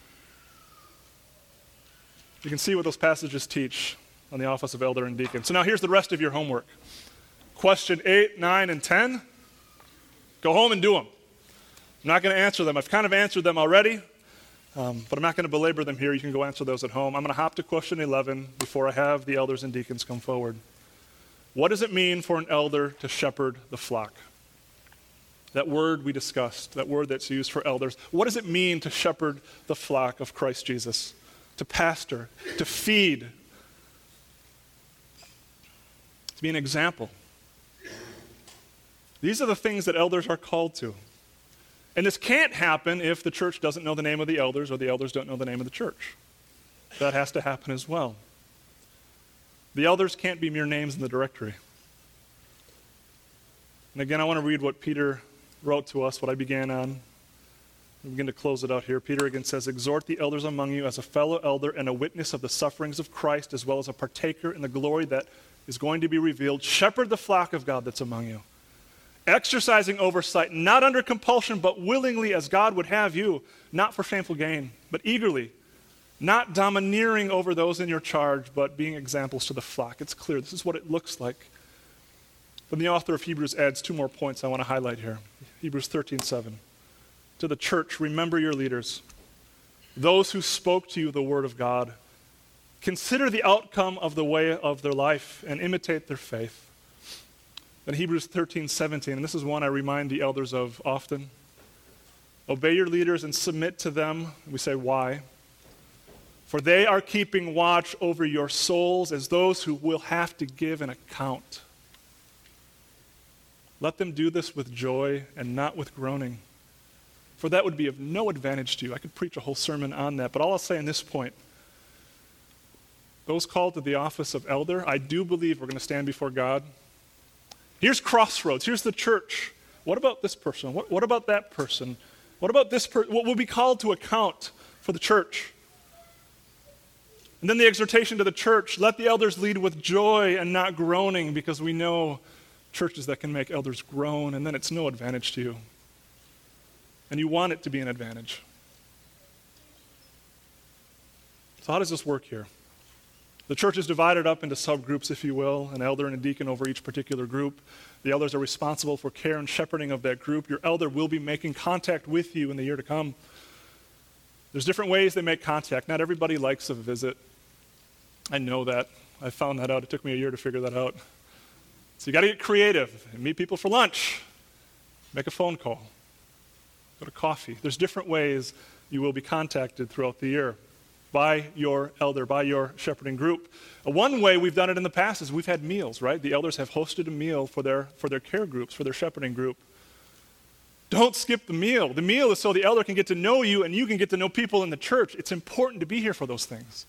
You can see what those passages teach on the office of elder and deacon. So now here's the rest of your homework. Question eight, nine, and ten. Go home and do them. I'm not going to answer them. I've kind of answered them already, um, but I'm not going to belabor them here. You can go answer those at home. I'm going to hop to question eleven before I have the elders and deacons come forward. What does it mean for an elder to shepherd the flock? That word we discussed, that word that's used for elders. What does it mean to shepherd the flock of Christ Jesus? To pastor, to feed, to be an example. These are the things that elders are called to. And this can't happen if the church doesn't know the name of the elders or the elders don't know the name of the church. That has to happen as well. The elders can't be mere names in the directory. And again, I want to read what Peter wrote to us, what I began on. We begin to close it out here. Peter again says, exhort the elders among you as a fellow elder and a witness of the sufferings of Christ, as well as a partaker in the glory that is going to be revealed. Shepherd the flock of God that's among you, exercising oversight, not under compulsion, but willingly as God would have you, not for shameful gain, but eagerly, not domineering over those in your charge, but being examples to the flock. It's clear. This is what it looks like. Then the author of Hebrews adds two more points I want to highlight here. Hebrews thirteen seven. To the church, remember your leaders, those who spoke to you the word of God. Consider the outcome of the way of their life and imitate their faith. Then Hebrews thirteen seventeen, and this is one I remind the elders of often. Obey your leaders and submit to them. We say, why? For they are keeping watch over your souls as those who will have to give an account. Let them do this with joy and not with groaning, for that would be of no advantage to you. I could preach a whole sermon on that, but all I'll say on this point, those called to the office of elder, I do believe we're going to stand before God. Here's Crossroads. Here's the church. What about this person? What, what about that person? What about this person? What will be called to account for the church? And then the exhortation to the church, let the elders lead with joy and not groaning, because we know churches that can make elders groan, and then it's no advantage to you. And you want it to be an advantage. So how does this work here? The church is divided up into subgroups, if you will, an elder and a deacon over each particular group. The elders are responsible for care and shepherding of that group. Your elder will be making contact with you in the year to come. There's different ways they make contact. Not everybody likes a visit. I know that. I found that out. It took me a year to figure that out. So you got to get creative and meet people for lunch. Make a phone call. Go to coffee. There's different ways you will be contacted throughout the year by your elder, by your shepherding group. Uh, one way we've done it in the past is we've had meals, right? The elders have hosted a meal for their, for their care groups, for their shepherding group. Don't skip the meal. The meal is so the elder can get to know you and you can get to know people in the church. It's important to be here for those things.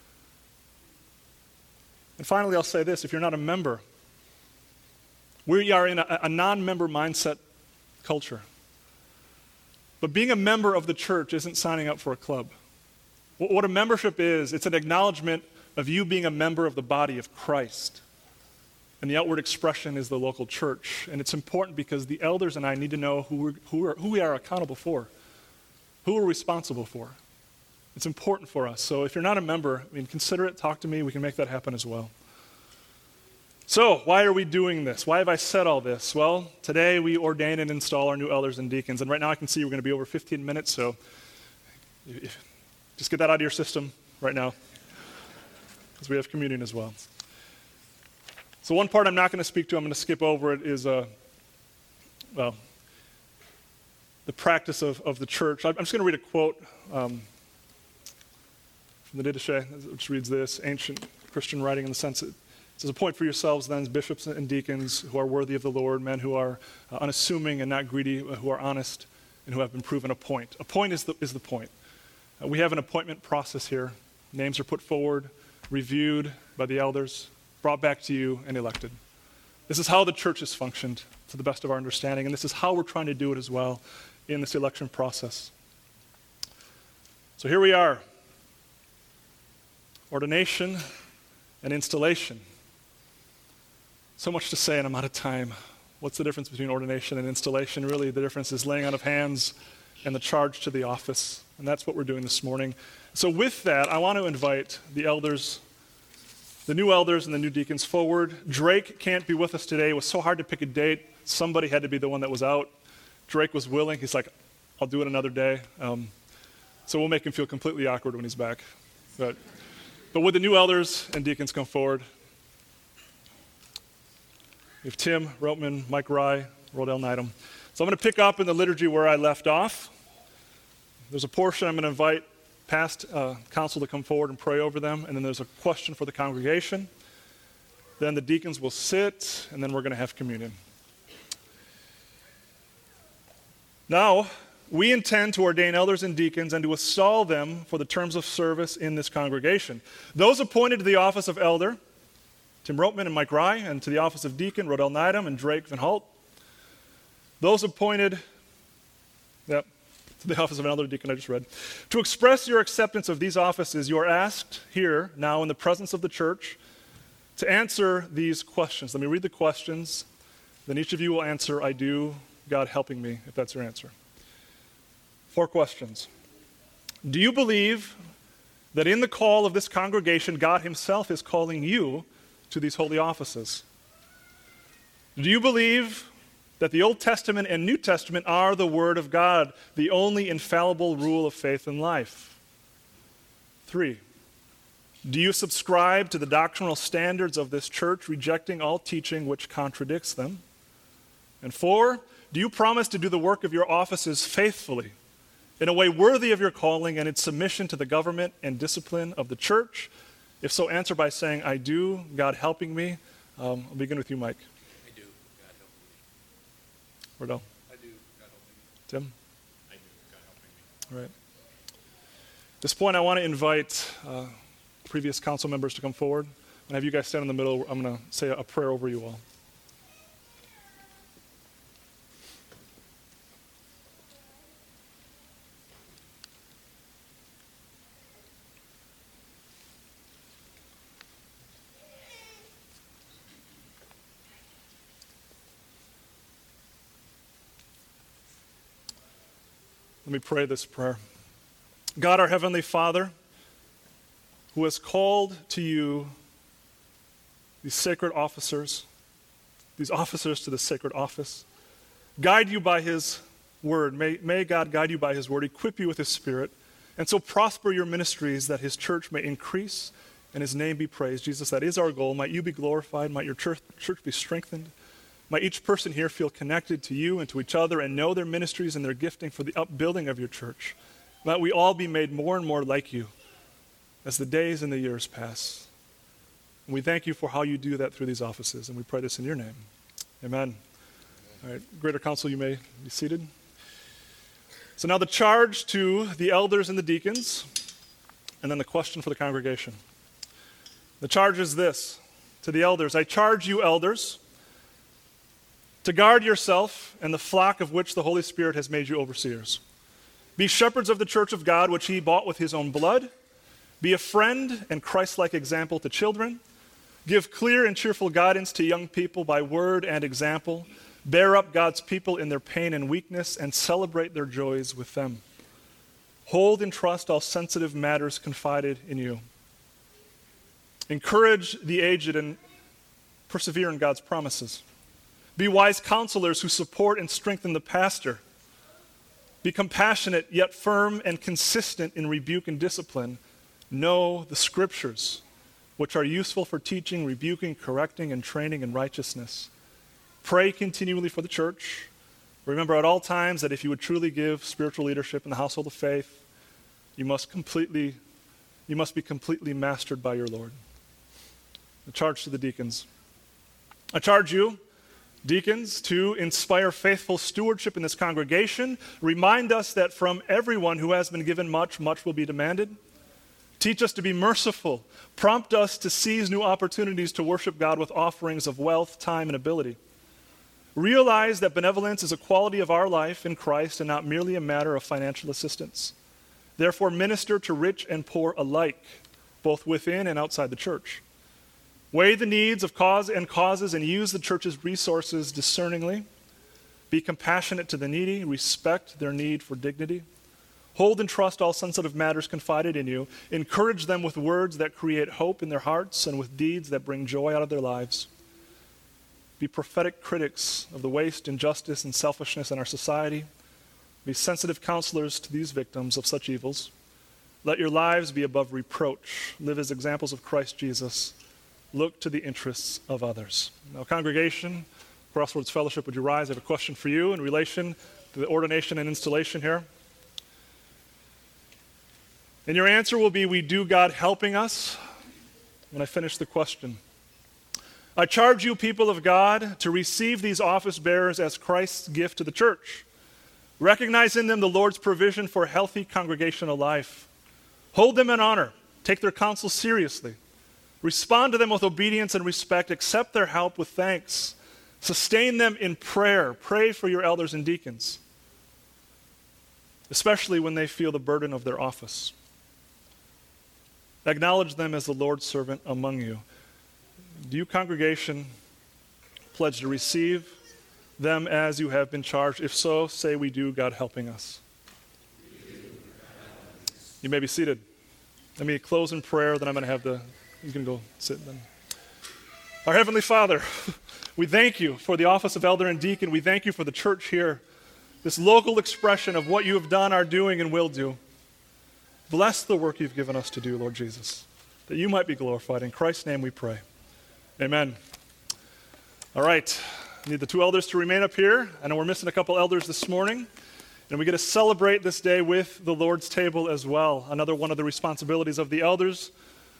And finally, I'll say this. If you're not a member, we are in a, a non-member mindset culture. But being a member of the church isn't signing up for a club. What a membership is, it's an acknowledgement of you being a member of the body of Christ. And the outward expression is the local church. And it's important because the elders and I need to know who, we're, who, are, who we are accountable for, who we're responsible for. It's important for us. So if you're not a member, I mean, consider it, talk to me, we can make that happen as well. So, why are we doing this? Why have I said all this? Well, today we ordain and install our new elders and deacons. And right now I can see we're going to be over fifteen minutes, so if, just get that out of your system right now, because we have communion as well. So one part I'm not going to speak to, I'm going to skip over it, is, uh, well, the practice of, of the church. I'm just going to read a quote um, from the Didache, which reads this: ancient Christian writing in the sense that it says, appoint for yourselves then bishops and deacons who are worthy of the Lord, men who are uh, unassuming and not greedy, uh, who are honest, and who have been proven. Appoint. Appoint is the, is the point. Uh, we have an appointment process here. Names are put forward, reviewed by the elders, brought back to you, and elected. This is how the church has functioned to the best of our understanding, and this is how we're trying to do it as well in this election process. So here we are. Ordination and installation. So much to say, and I'm out of time. What's the difference between ordination and installation? Really, the difference is laying on of hands and the charge to the office. And that's what we're doing this morning. So with that, I want to invite the elders, the new elders and the new deacons forward. Drake can't be with us today. It was so hard to pick a date. Somebody had to be the one that was out. Drake was willing. He's like, I'll do it another day. Um, so we'll make him feel completely awkward when he's back. But, but would the new elders and deacons come forward? We have Tim Roteman, Mike Rye, Rodell Neidham. So I'm going to pick up in the liturgy where I left off. There's a portion I'm going to invite past uh, council to come forward and pray over them, and then there's a question for the congregation. Then the deacons will sit, and then we're going to have communion. Now, we intend to ordain elders and deacons and to install them for the terms of service in this congregation. Those appointed to the office of elder, Tim Roteman and Mike Rye, and to the office of deacon, Rodell Neidham and Drake Van Holt. Those appointed, yep, to the office of an elder deacon I just read. To express your acceptance of these offices, you are asked here, now in the presence of the church, to answer these questions. Let me read the questions, then each of you will answer, I do, God helping me, if that's your answer. Four questions. Do you believe that in the call of this congregation, God himself is calling you to these holy offices? Do you believe that the Old Testament and New Testament are the Word of God, the only infallible rule of faith and life? Three, do you subscribe to the doctrinal standards of this church, rejecting all teaching which contradicts them? And four, do you promise to do the work of your offices faithfully, in a way worthy of your calling and in submission to the government and discipline of the church? If so, answer by saying, I do, God helping me. Um, I'll begin with you, Mike. I do, God helping me. Rodell. I do, God helping me. Tim? I do, God helping me. All right. At this point, I want to invite uh, previous council members to come forward and have you guys stand in the middle. I'm going to say a prayer over you all. Let me pray this prayer. God, our Heavenly Father, who has called to you these sacred officers, these officers to the sacred office, guide you by his word. May, may God guide you by his word, equip you with his spirit, and so prosper your ministries that his church may increase and his name be praised. Jesus, that is our goal. Might you be glorified. Might your church, church be strengthened. Might each person here feel connected to you and to each other and know their ministries and their gifting for the upbuilding of your church. Might we all be made more and more like you as the days and the years pass. And we thank you for how you do that through these offices, and we pray this in your name. Amen. All right, Greater Council, you may be seated. So now the charge to the elders and the deacons, and then the question for the congregation. The charge is this to the elders. I charge you, elders, to guard yourself and the flock of which the Holy Spirit has made you overseers. Be shepherds of the church of God, which he bought with his own blood. Be a friend and Christ-like example to children. Give clear and cheerful guidance to young people by word and example. Bear up God's people in their pain and weakness and celebrate their joys with them. Hold in trust all sensitive matters confided in you. Encourage the aged and persevere in God's promises. Be wise counselors who support and strengthen the pastor. Be compassionate yet firm and consistent in rebuke and discipline. Know the scriptures, which are useful for teaching, rebuking, correcting, and training in righteousness. Pray continually for the church. Remember at all times that if you would truly give spiritual leadership in the household of faith, you must completely, you must be completely mastered by your Lord. A charge to the deacons. I charge you, deacons, to inspire faithful stewardship in this congregation. Remind us that from everyone who has been given much, much will be demanded. Teach us to be merciful. Prompt us to seize new opportunities to worship God with offerings of wealth, time, and ability. Realize that benevolence is a quality of our life in Christ and not merely a matter of financial assistance. Therefore, minister to rich and poor alike, both within and outside the church. Weigh the needs of cause and causes and use the church's resources discerningly. Be compassionate to the needy. Respect their need for dignity. Hold and trust all sensitive matters confided in you. Encourage them with words that create hope in their hearts and with deeds that bring joy out of their lives. Be prophetic critics of the waste, injustice, and selfishness in our society. Be sensitive counselors to these victims of such evils. Let your lives be above reproach. Live as examples of Christ Jesus. Look to the interests of others. Now, congregation, Crossroads Fellowship, would you rise? I have a question for you in relation to the ordination and installation here. And your answer will be, we do, God helping us. When I finish the question, I charge you, people of God, to receive these office bearers as Christ's gift to the church. Recognize in them the Lord's provision for healthy congregational life. Hold them in honor. Take their counsel seriously. Respond to them with obedience and respect. Accept their help with thanks. Sustain them in prayer. Pray for your elders and deacons, especially when they feel the burden of their office. Acknowledge them as the Lord's servant among you. Do you, congregation, pledge to receive them as you have been charged? If so, say we do, God helping us. You may be seated. Let me close in prayer, then I'm going to have the, you can go sit then. Our Heavenly Father, we thank you for the office of elder and deacon. We thank you for the church here, this local expression of what you have done, are doing, and will do. Bless the work you've given us to do, Lord Jesus, that you might be glorified. In Christ's name we pray. Amen. All right. I need the two elders to remain up here. I know we're missing a couple elders this morning, and we get to celebrate this day with the Lord's table as well. Another one of the responsibilities of the elders: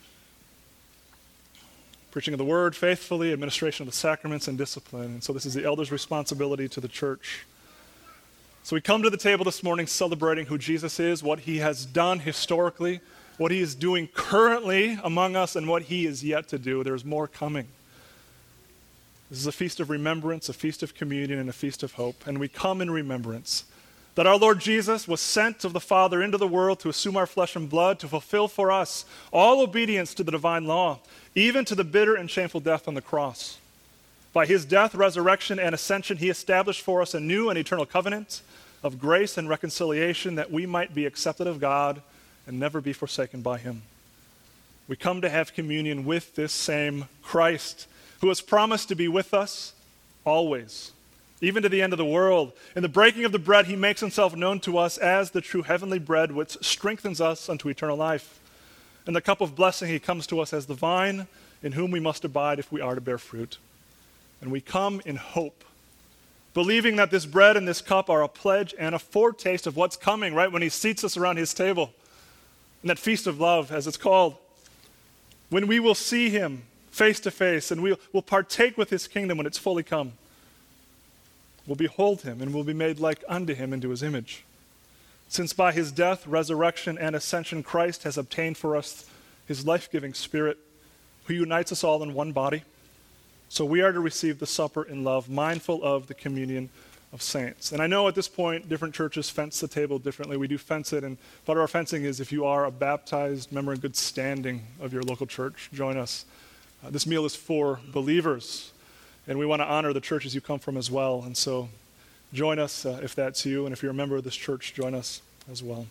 preaching of the word faithfully, administration of the sacraments, and discipline. And so this is the elders' responsibility to the church. So we come to the table this morning celebrating who Jesus is, what he has done historically, what he is doing currently among us, and what he is yet to do. There's more coming. This is a feast of remembrance, a feast of communion, and a feast of hope. And we come in remembrance that our Lord Jesus was sent of the Father into the world to assume our flesh and blood, to fulfill for us all obedience to the divine law, even to the bitter and shameful death on the cross. By his death, resurrection, and ascension, he established for us a new and eternal covenant of grace and reconciliation, that we might be accepted of God and never be forsaken by him. We come to have communion with this same Christ, who has promised to be with us always, even to the end of the world. In the breaking of the bread, he makes himself known to us as the true heavenly bread, which strengthens us unto eternal life. In the cup of blessing, he comes to us as the vine in whom we must abide if we are to bear fruit. And we come in hope, believing that this bread and this cup are a pledge and a foretaste of what's coming, right, when he seats us around his table, in that feast of love, as it's called, when we will see him face to face, and we'll, we'll partake with his kingdom when it's fully come. We'll behold him, and we'll be made like unto him into his image. Since by his death, resurrection, and ascension, Christ has obtained for us his life-giving Spirit, who unites us all in one body, so we are to receive the supper in love, mindful of the communion of saints. And I know at this point, different churches fence the table differently. We do fence it, and part of our fencing is if you are a baptized member in good standing of your local church, join us. Uh, this meal is for believers, and we want to honor the churches you come from as well. And so join us uh, if that's you, and if you're a member of this church, join us as well.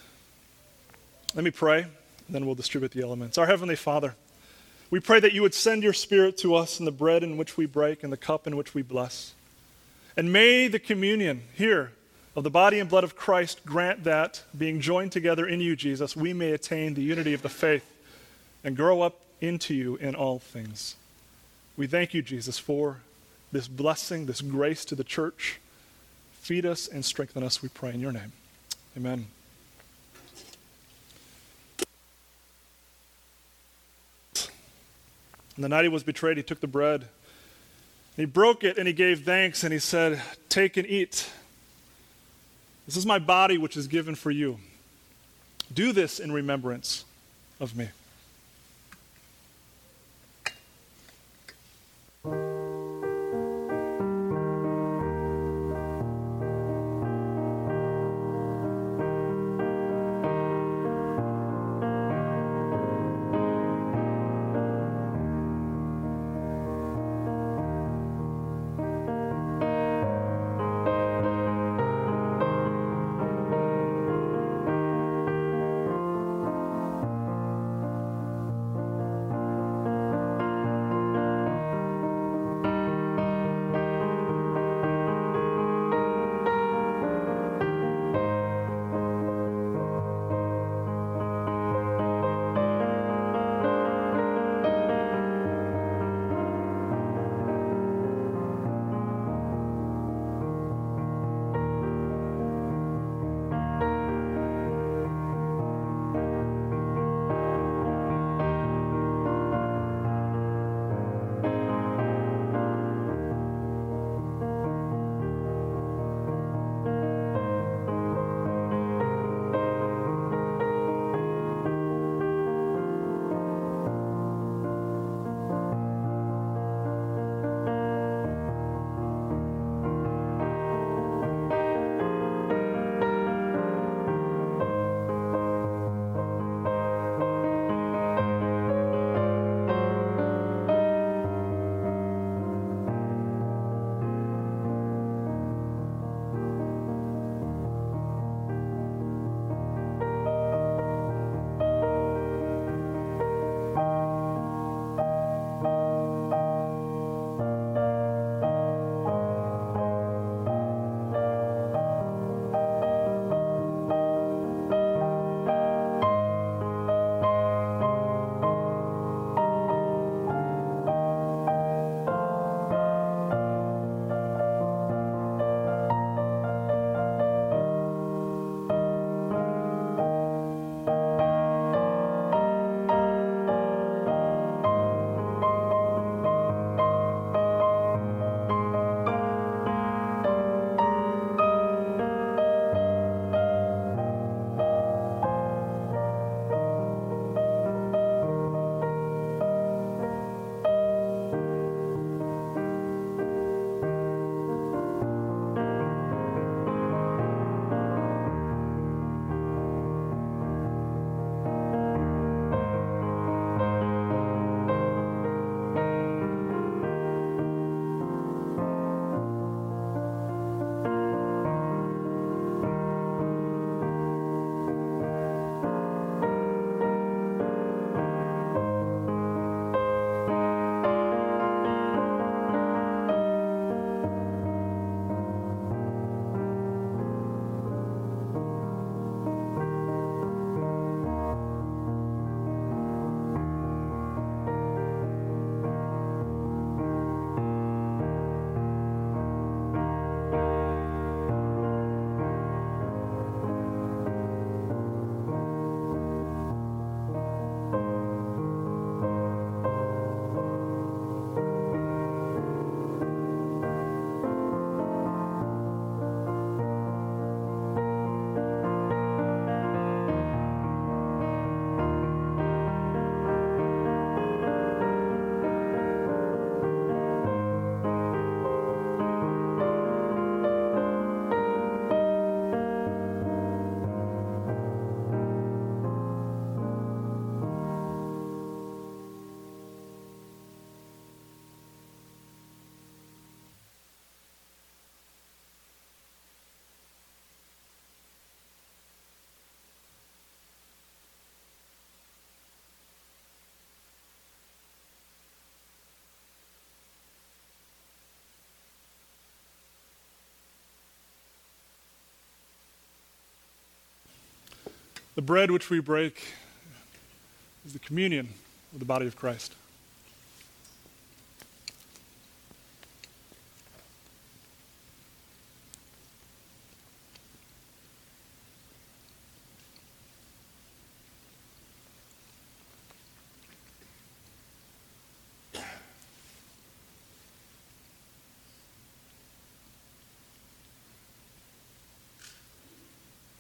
Let me pray, and then we'll distribute the elements. Our Heavenly Father, we pray that you would send your Spirit to us in the bread in which we break and the cup in which we bless. And may the communion here of the body and blood of Christ grant that, being joined together in you, Jesus, we may attain the unity of the faith and grow up into you in all things. We thank you, Jesus, for this blessing, this grace to the church. Feed us and strengthen us, we pray in your name. Amen. And the night he was betrayed, he took the bread. He broke it and he gave thanks and he said, "Take and eat. This is my body which is given for you. Do this in remembrance of me." The bread which we break is the communion of the body of Christ.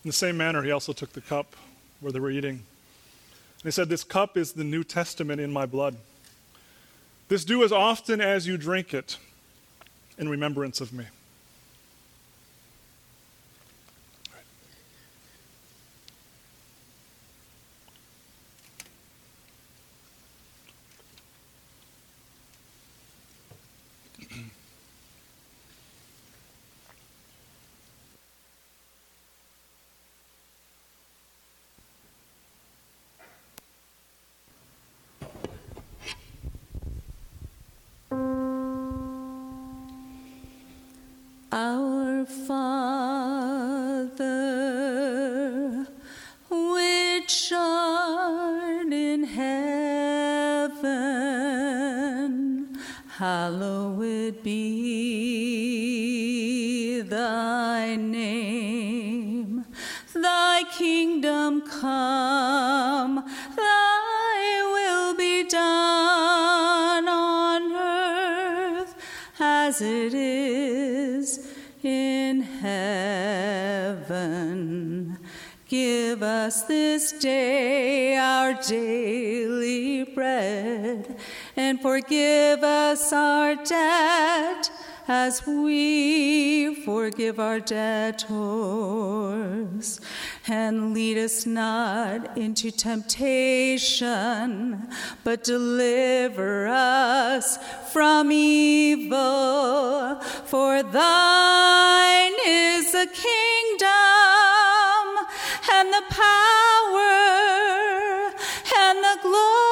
In the same manner, he also took the cup where they were eating. And he said, "This cup is the New Testament in my blood. This do as often as you drink it in remembrance of me." Our Father, which art in heaven, hallowed be thy name. Thy kingdom come, thy will be done on earth as it is in heaven. Give us this day our daily bread, and forgive us our debt as we forgive our debtors. And lead us not into temptation, but deliver us from evil. For thine is the kingdom and the power and the glory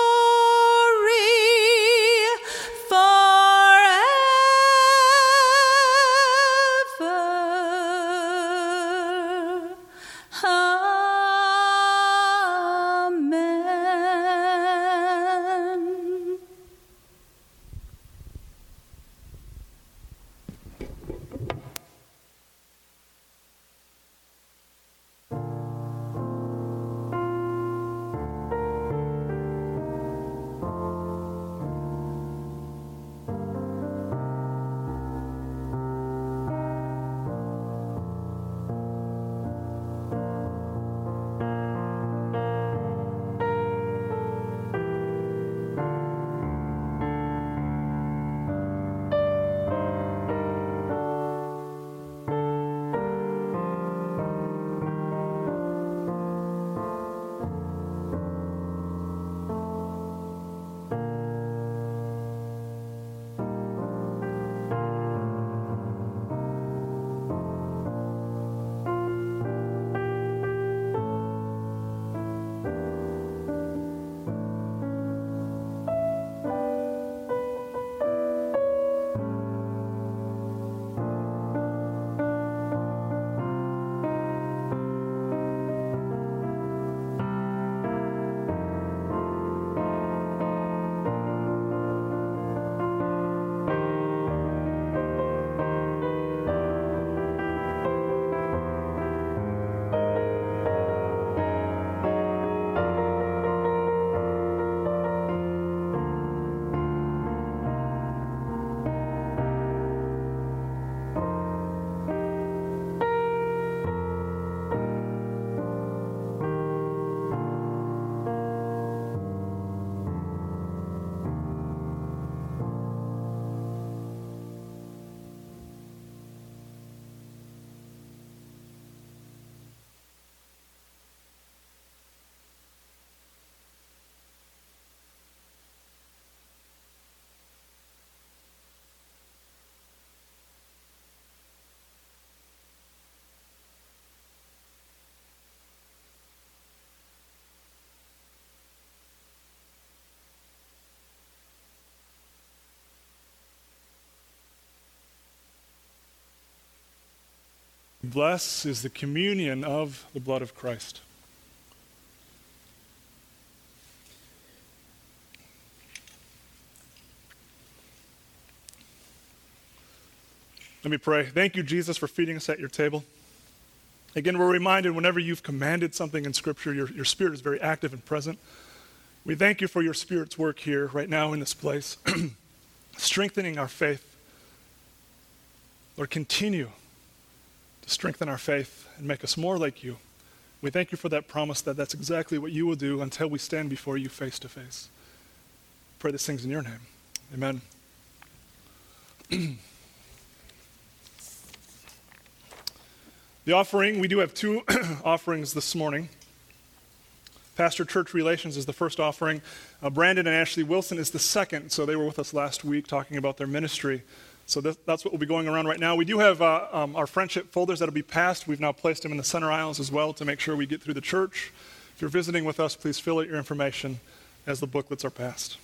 Bless is the communion of the blood of Christ. Let me pray. Thank you, Jesus, for feeding us at your table. Again, we're reminded whenever you've commanded something in Scripture, your, your Spirit is very active and present. We thank you for your Spirit's work here right now in this place, strengthening our faith. Lord, continue to to strengthen our faith and make us more like you. We thank you for that promise that that's exactly what you will do until we stand before you face to face. Pray these things in your name. Amen. The offering, we do have two offerings this morning. Pastor Church Relations is the first offering. Uh, Brandon and Ashley Wilson is the second. So they were with us last week talking about their ministry. So th- that's what will be going around right now. We do have uh, um, our friendship folders that will be passed. We've now placed them in the center aisles as well to make sure we get through the church. If you're visiting with us, please fill out your information as the booklets are passed.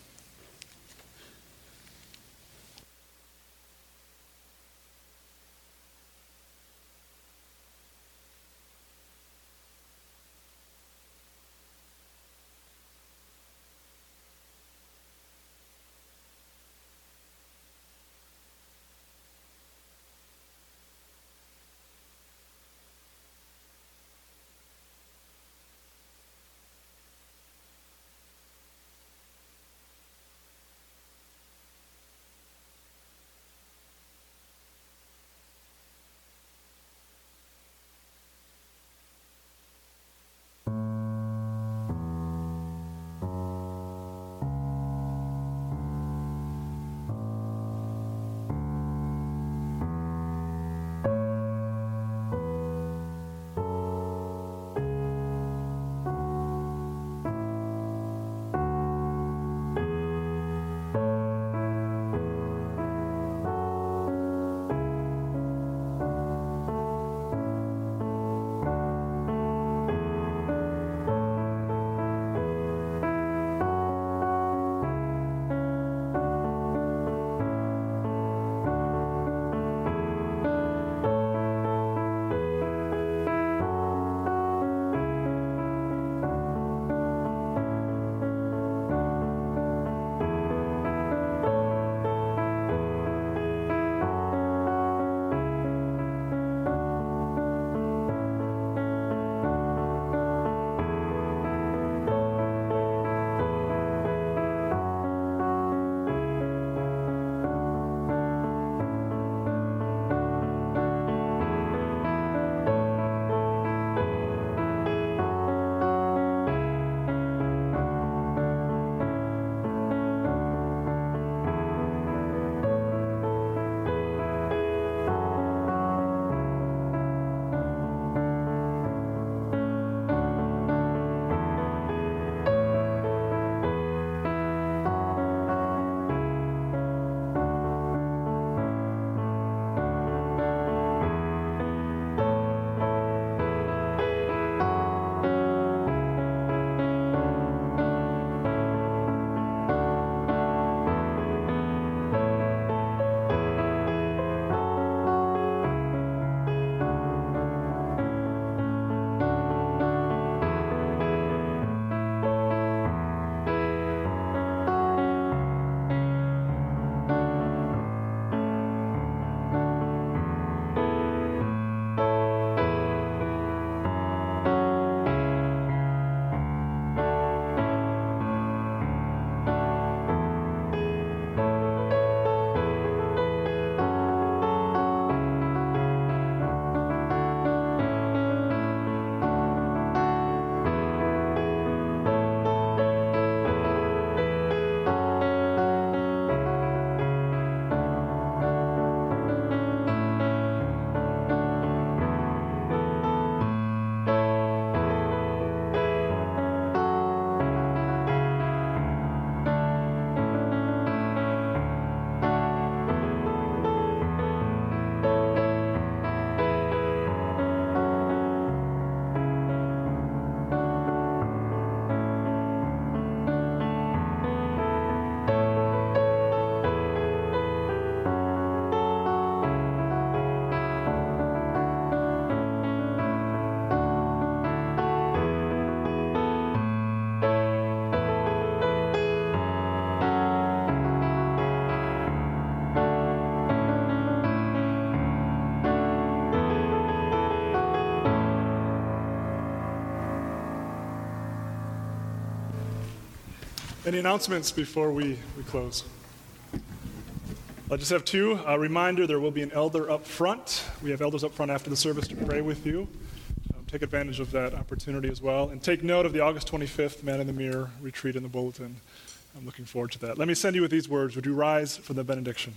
Any announcements before we, we close? I just have two. A reminder, there will be an elder up front. We have elders up front after the service to pray with you. Um, take advantage of that opportunity as well. And take note of the August twenty-fifth Man in the Mirror retreat in the bulletin. I'm looking forward to that. Let me send you with these words. Would you rise for the benediction?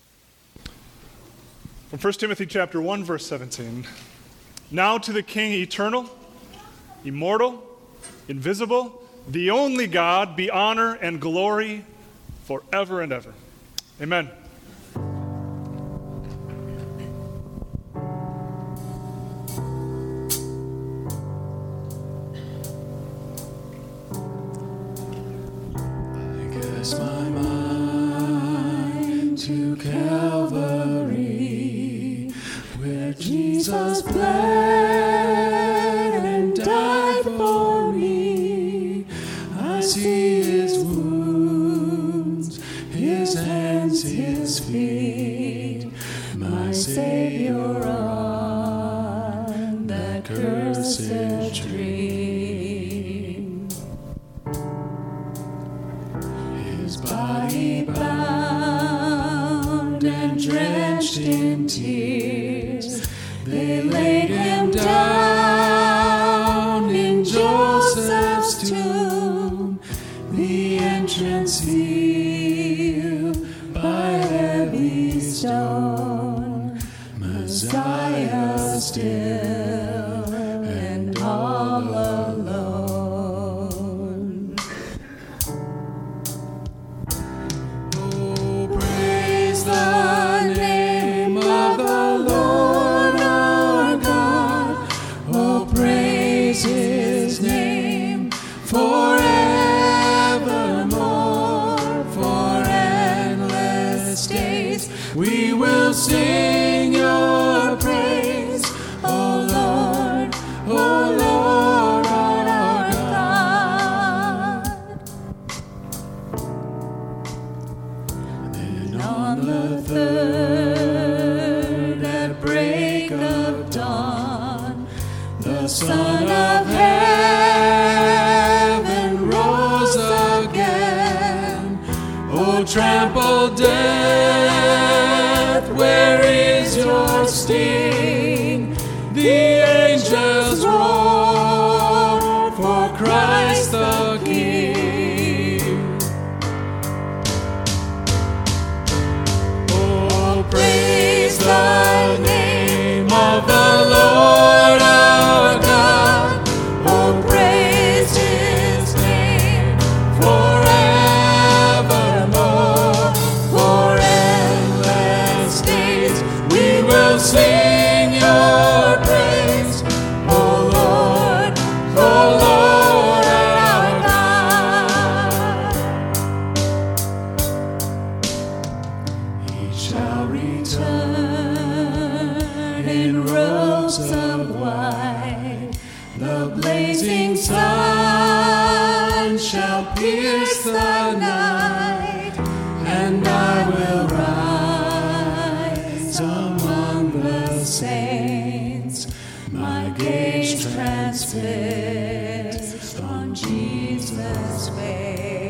From First Timothy chapter one, verse seventeen. Now to the King eternal, immortal, invisible, the only God, be honor and glory forever and ever. Amen. I cast my mind to Calvary, where Jesus bled and died for me. I see his wounds, his hands, his feet, my Savior on that cursed tree. His body bound and drenched in tears, they laid him down in Joseph's tomb, the entrance sealed by heavy stone. Messiah still and all alone. Oh, praise the name of the Lord our God. Oh, praise his name forevermore. For endless days we will sing your praise, O Lord, O Lord our God. Then on the third at break of dawn, the Son of Heaven rose again. O trample death, where is your sting? The angels roar for Christ the King. Oh, praise the name of the Lord our God. Oh, praise his name forevermore. For endless days we will sing your praise, O Lord, O Lord our God. He shall return in robes of white, the blazing sun shall pierce the night, and I will rise among the saints, my gaze transfixed on Jesus' face.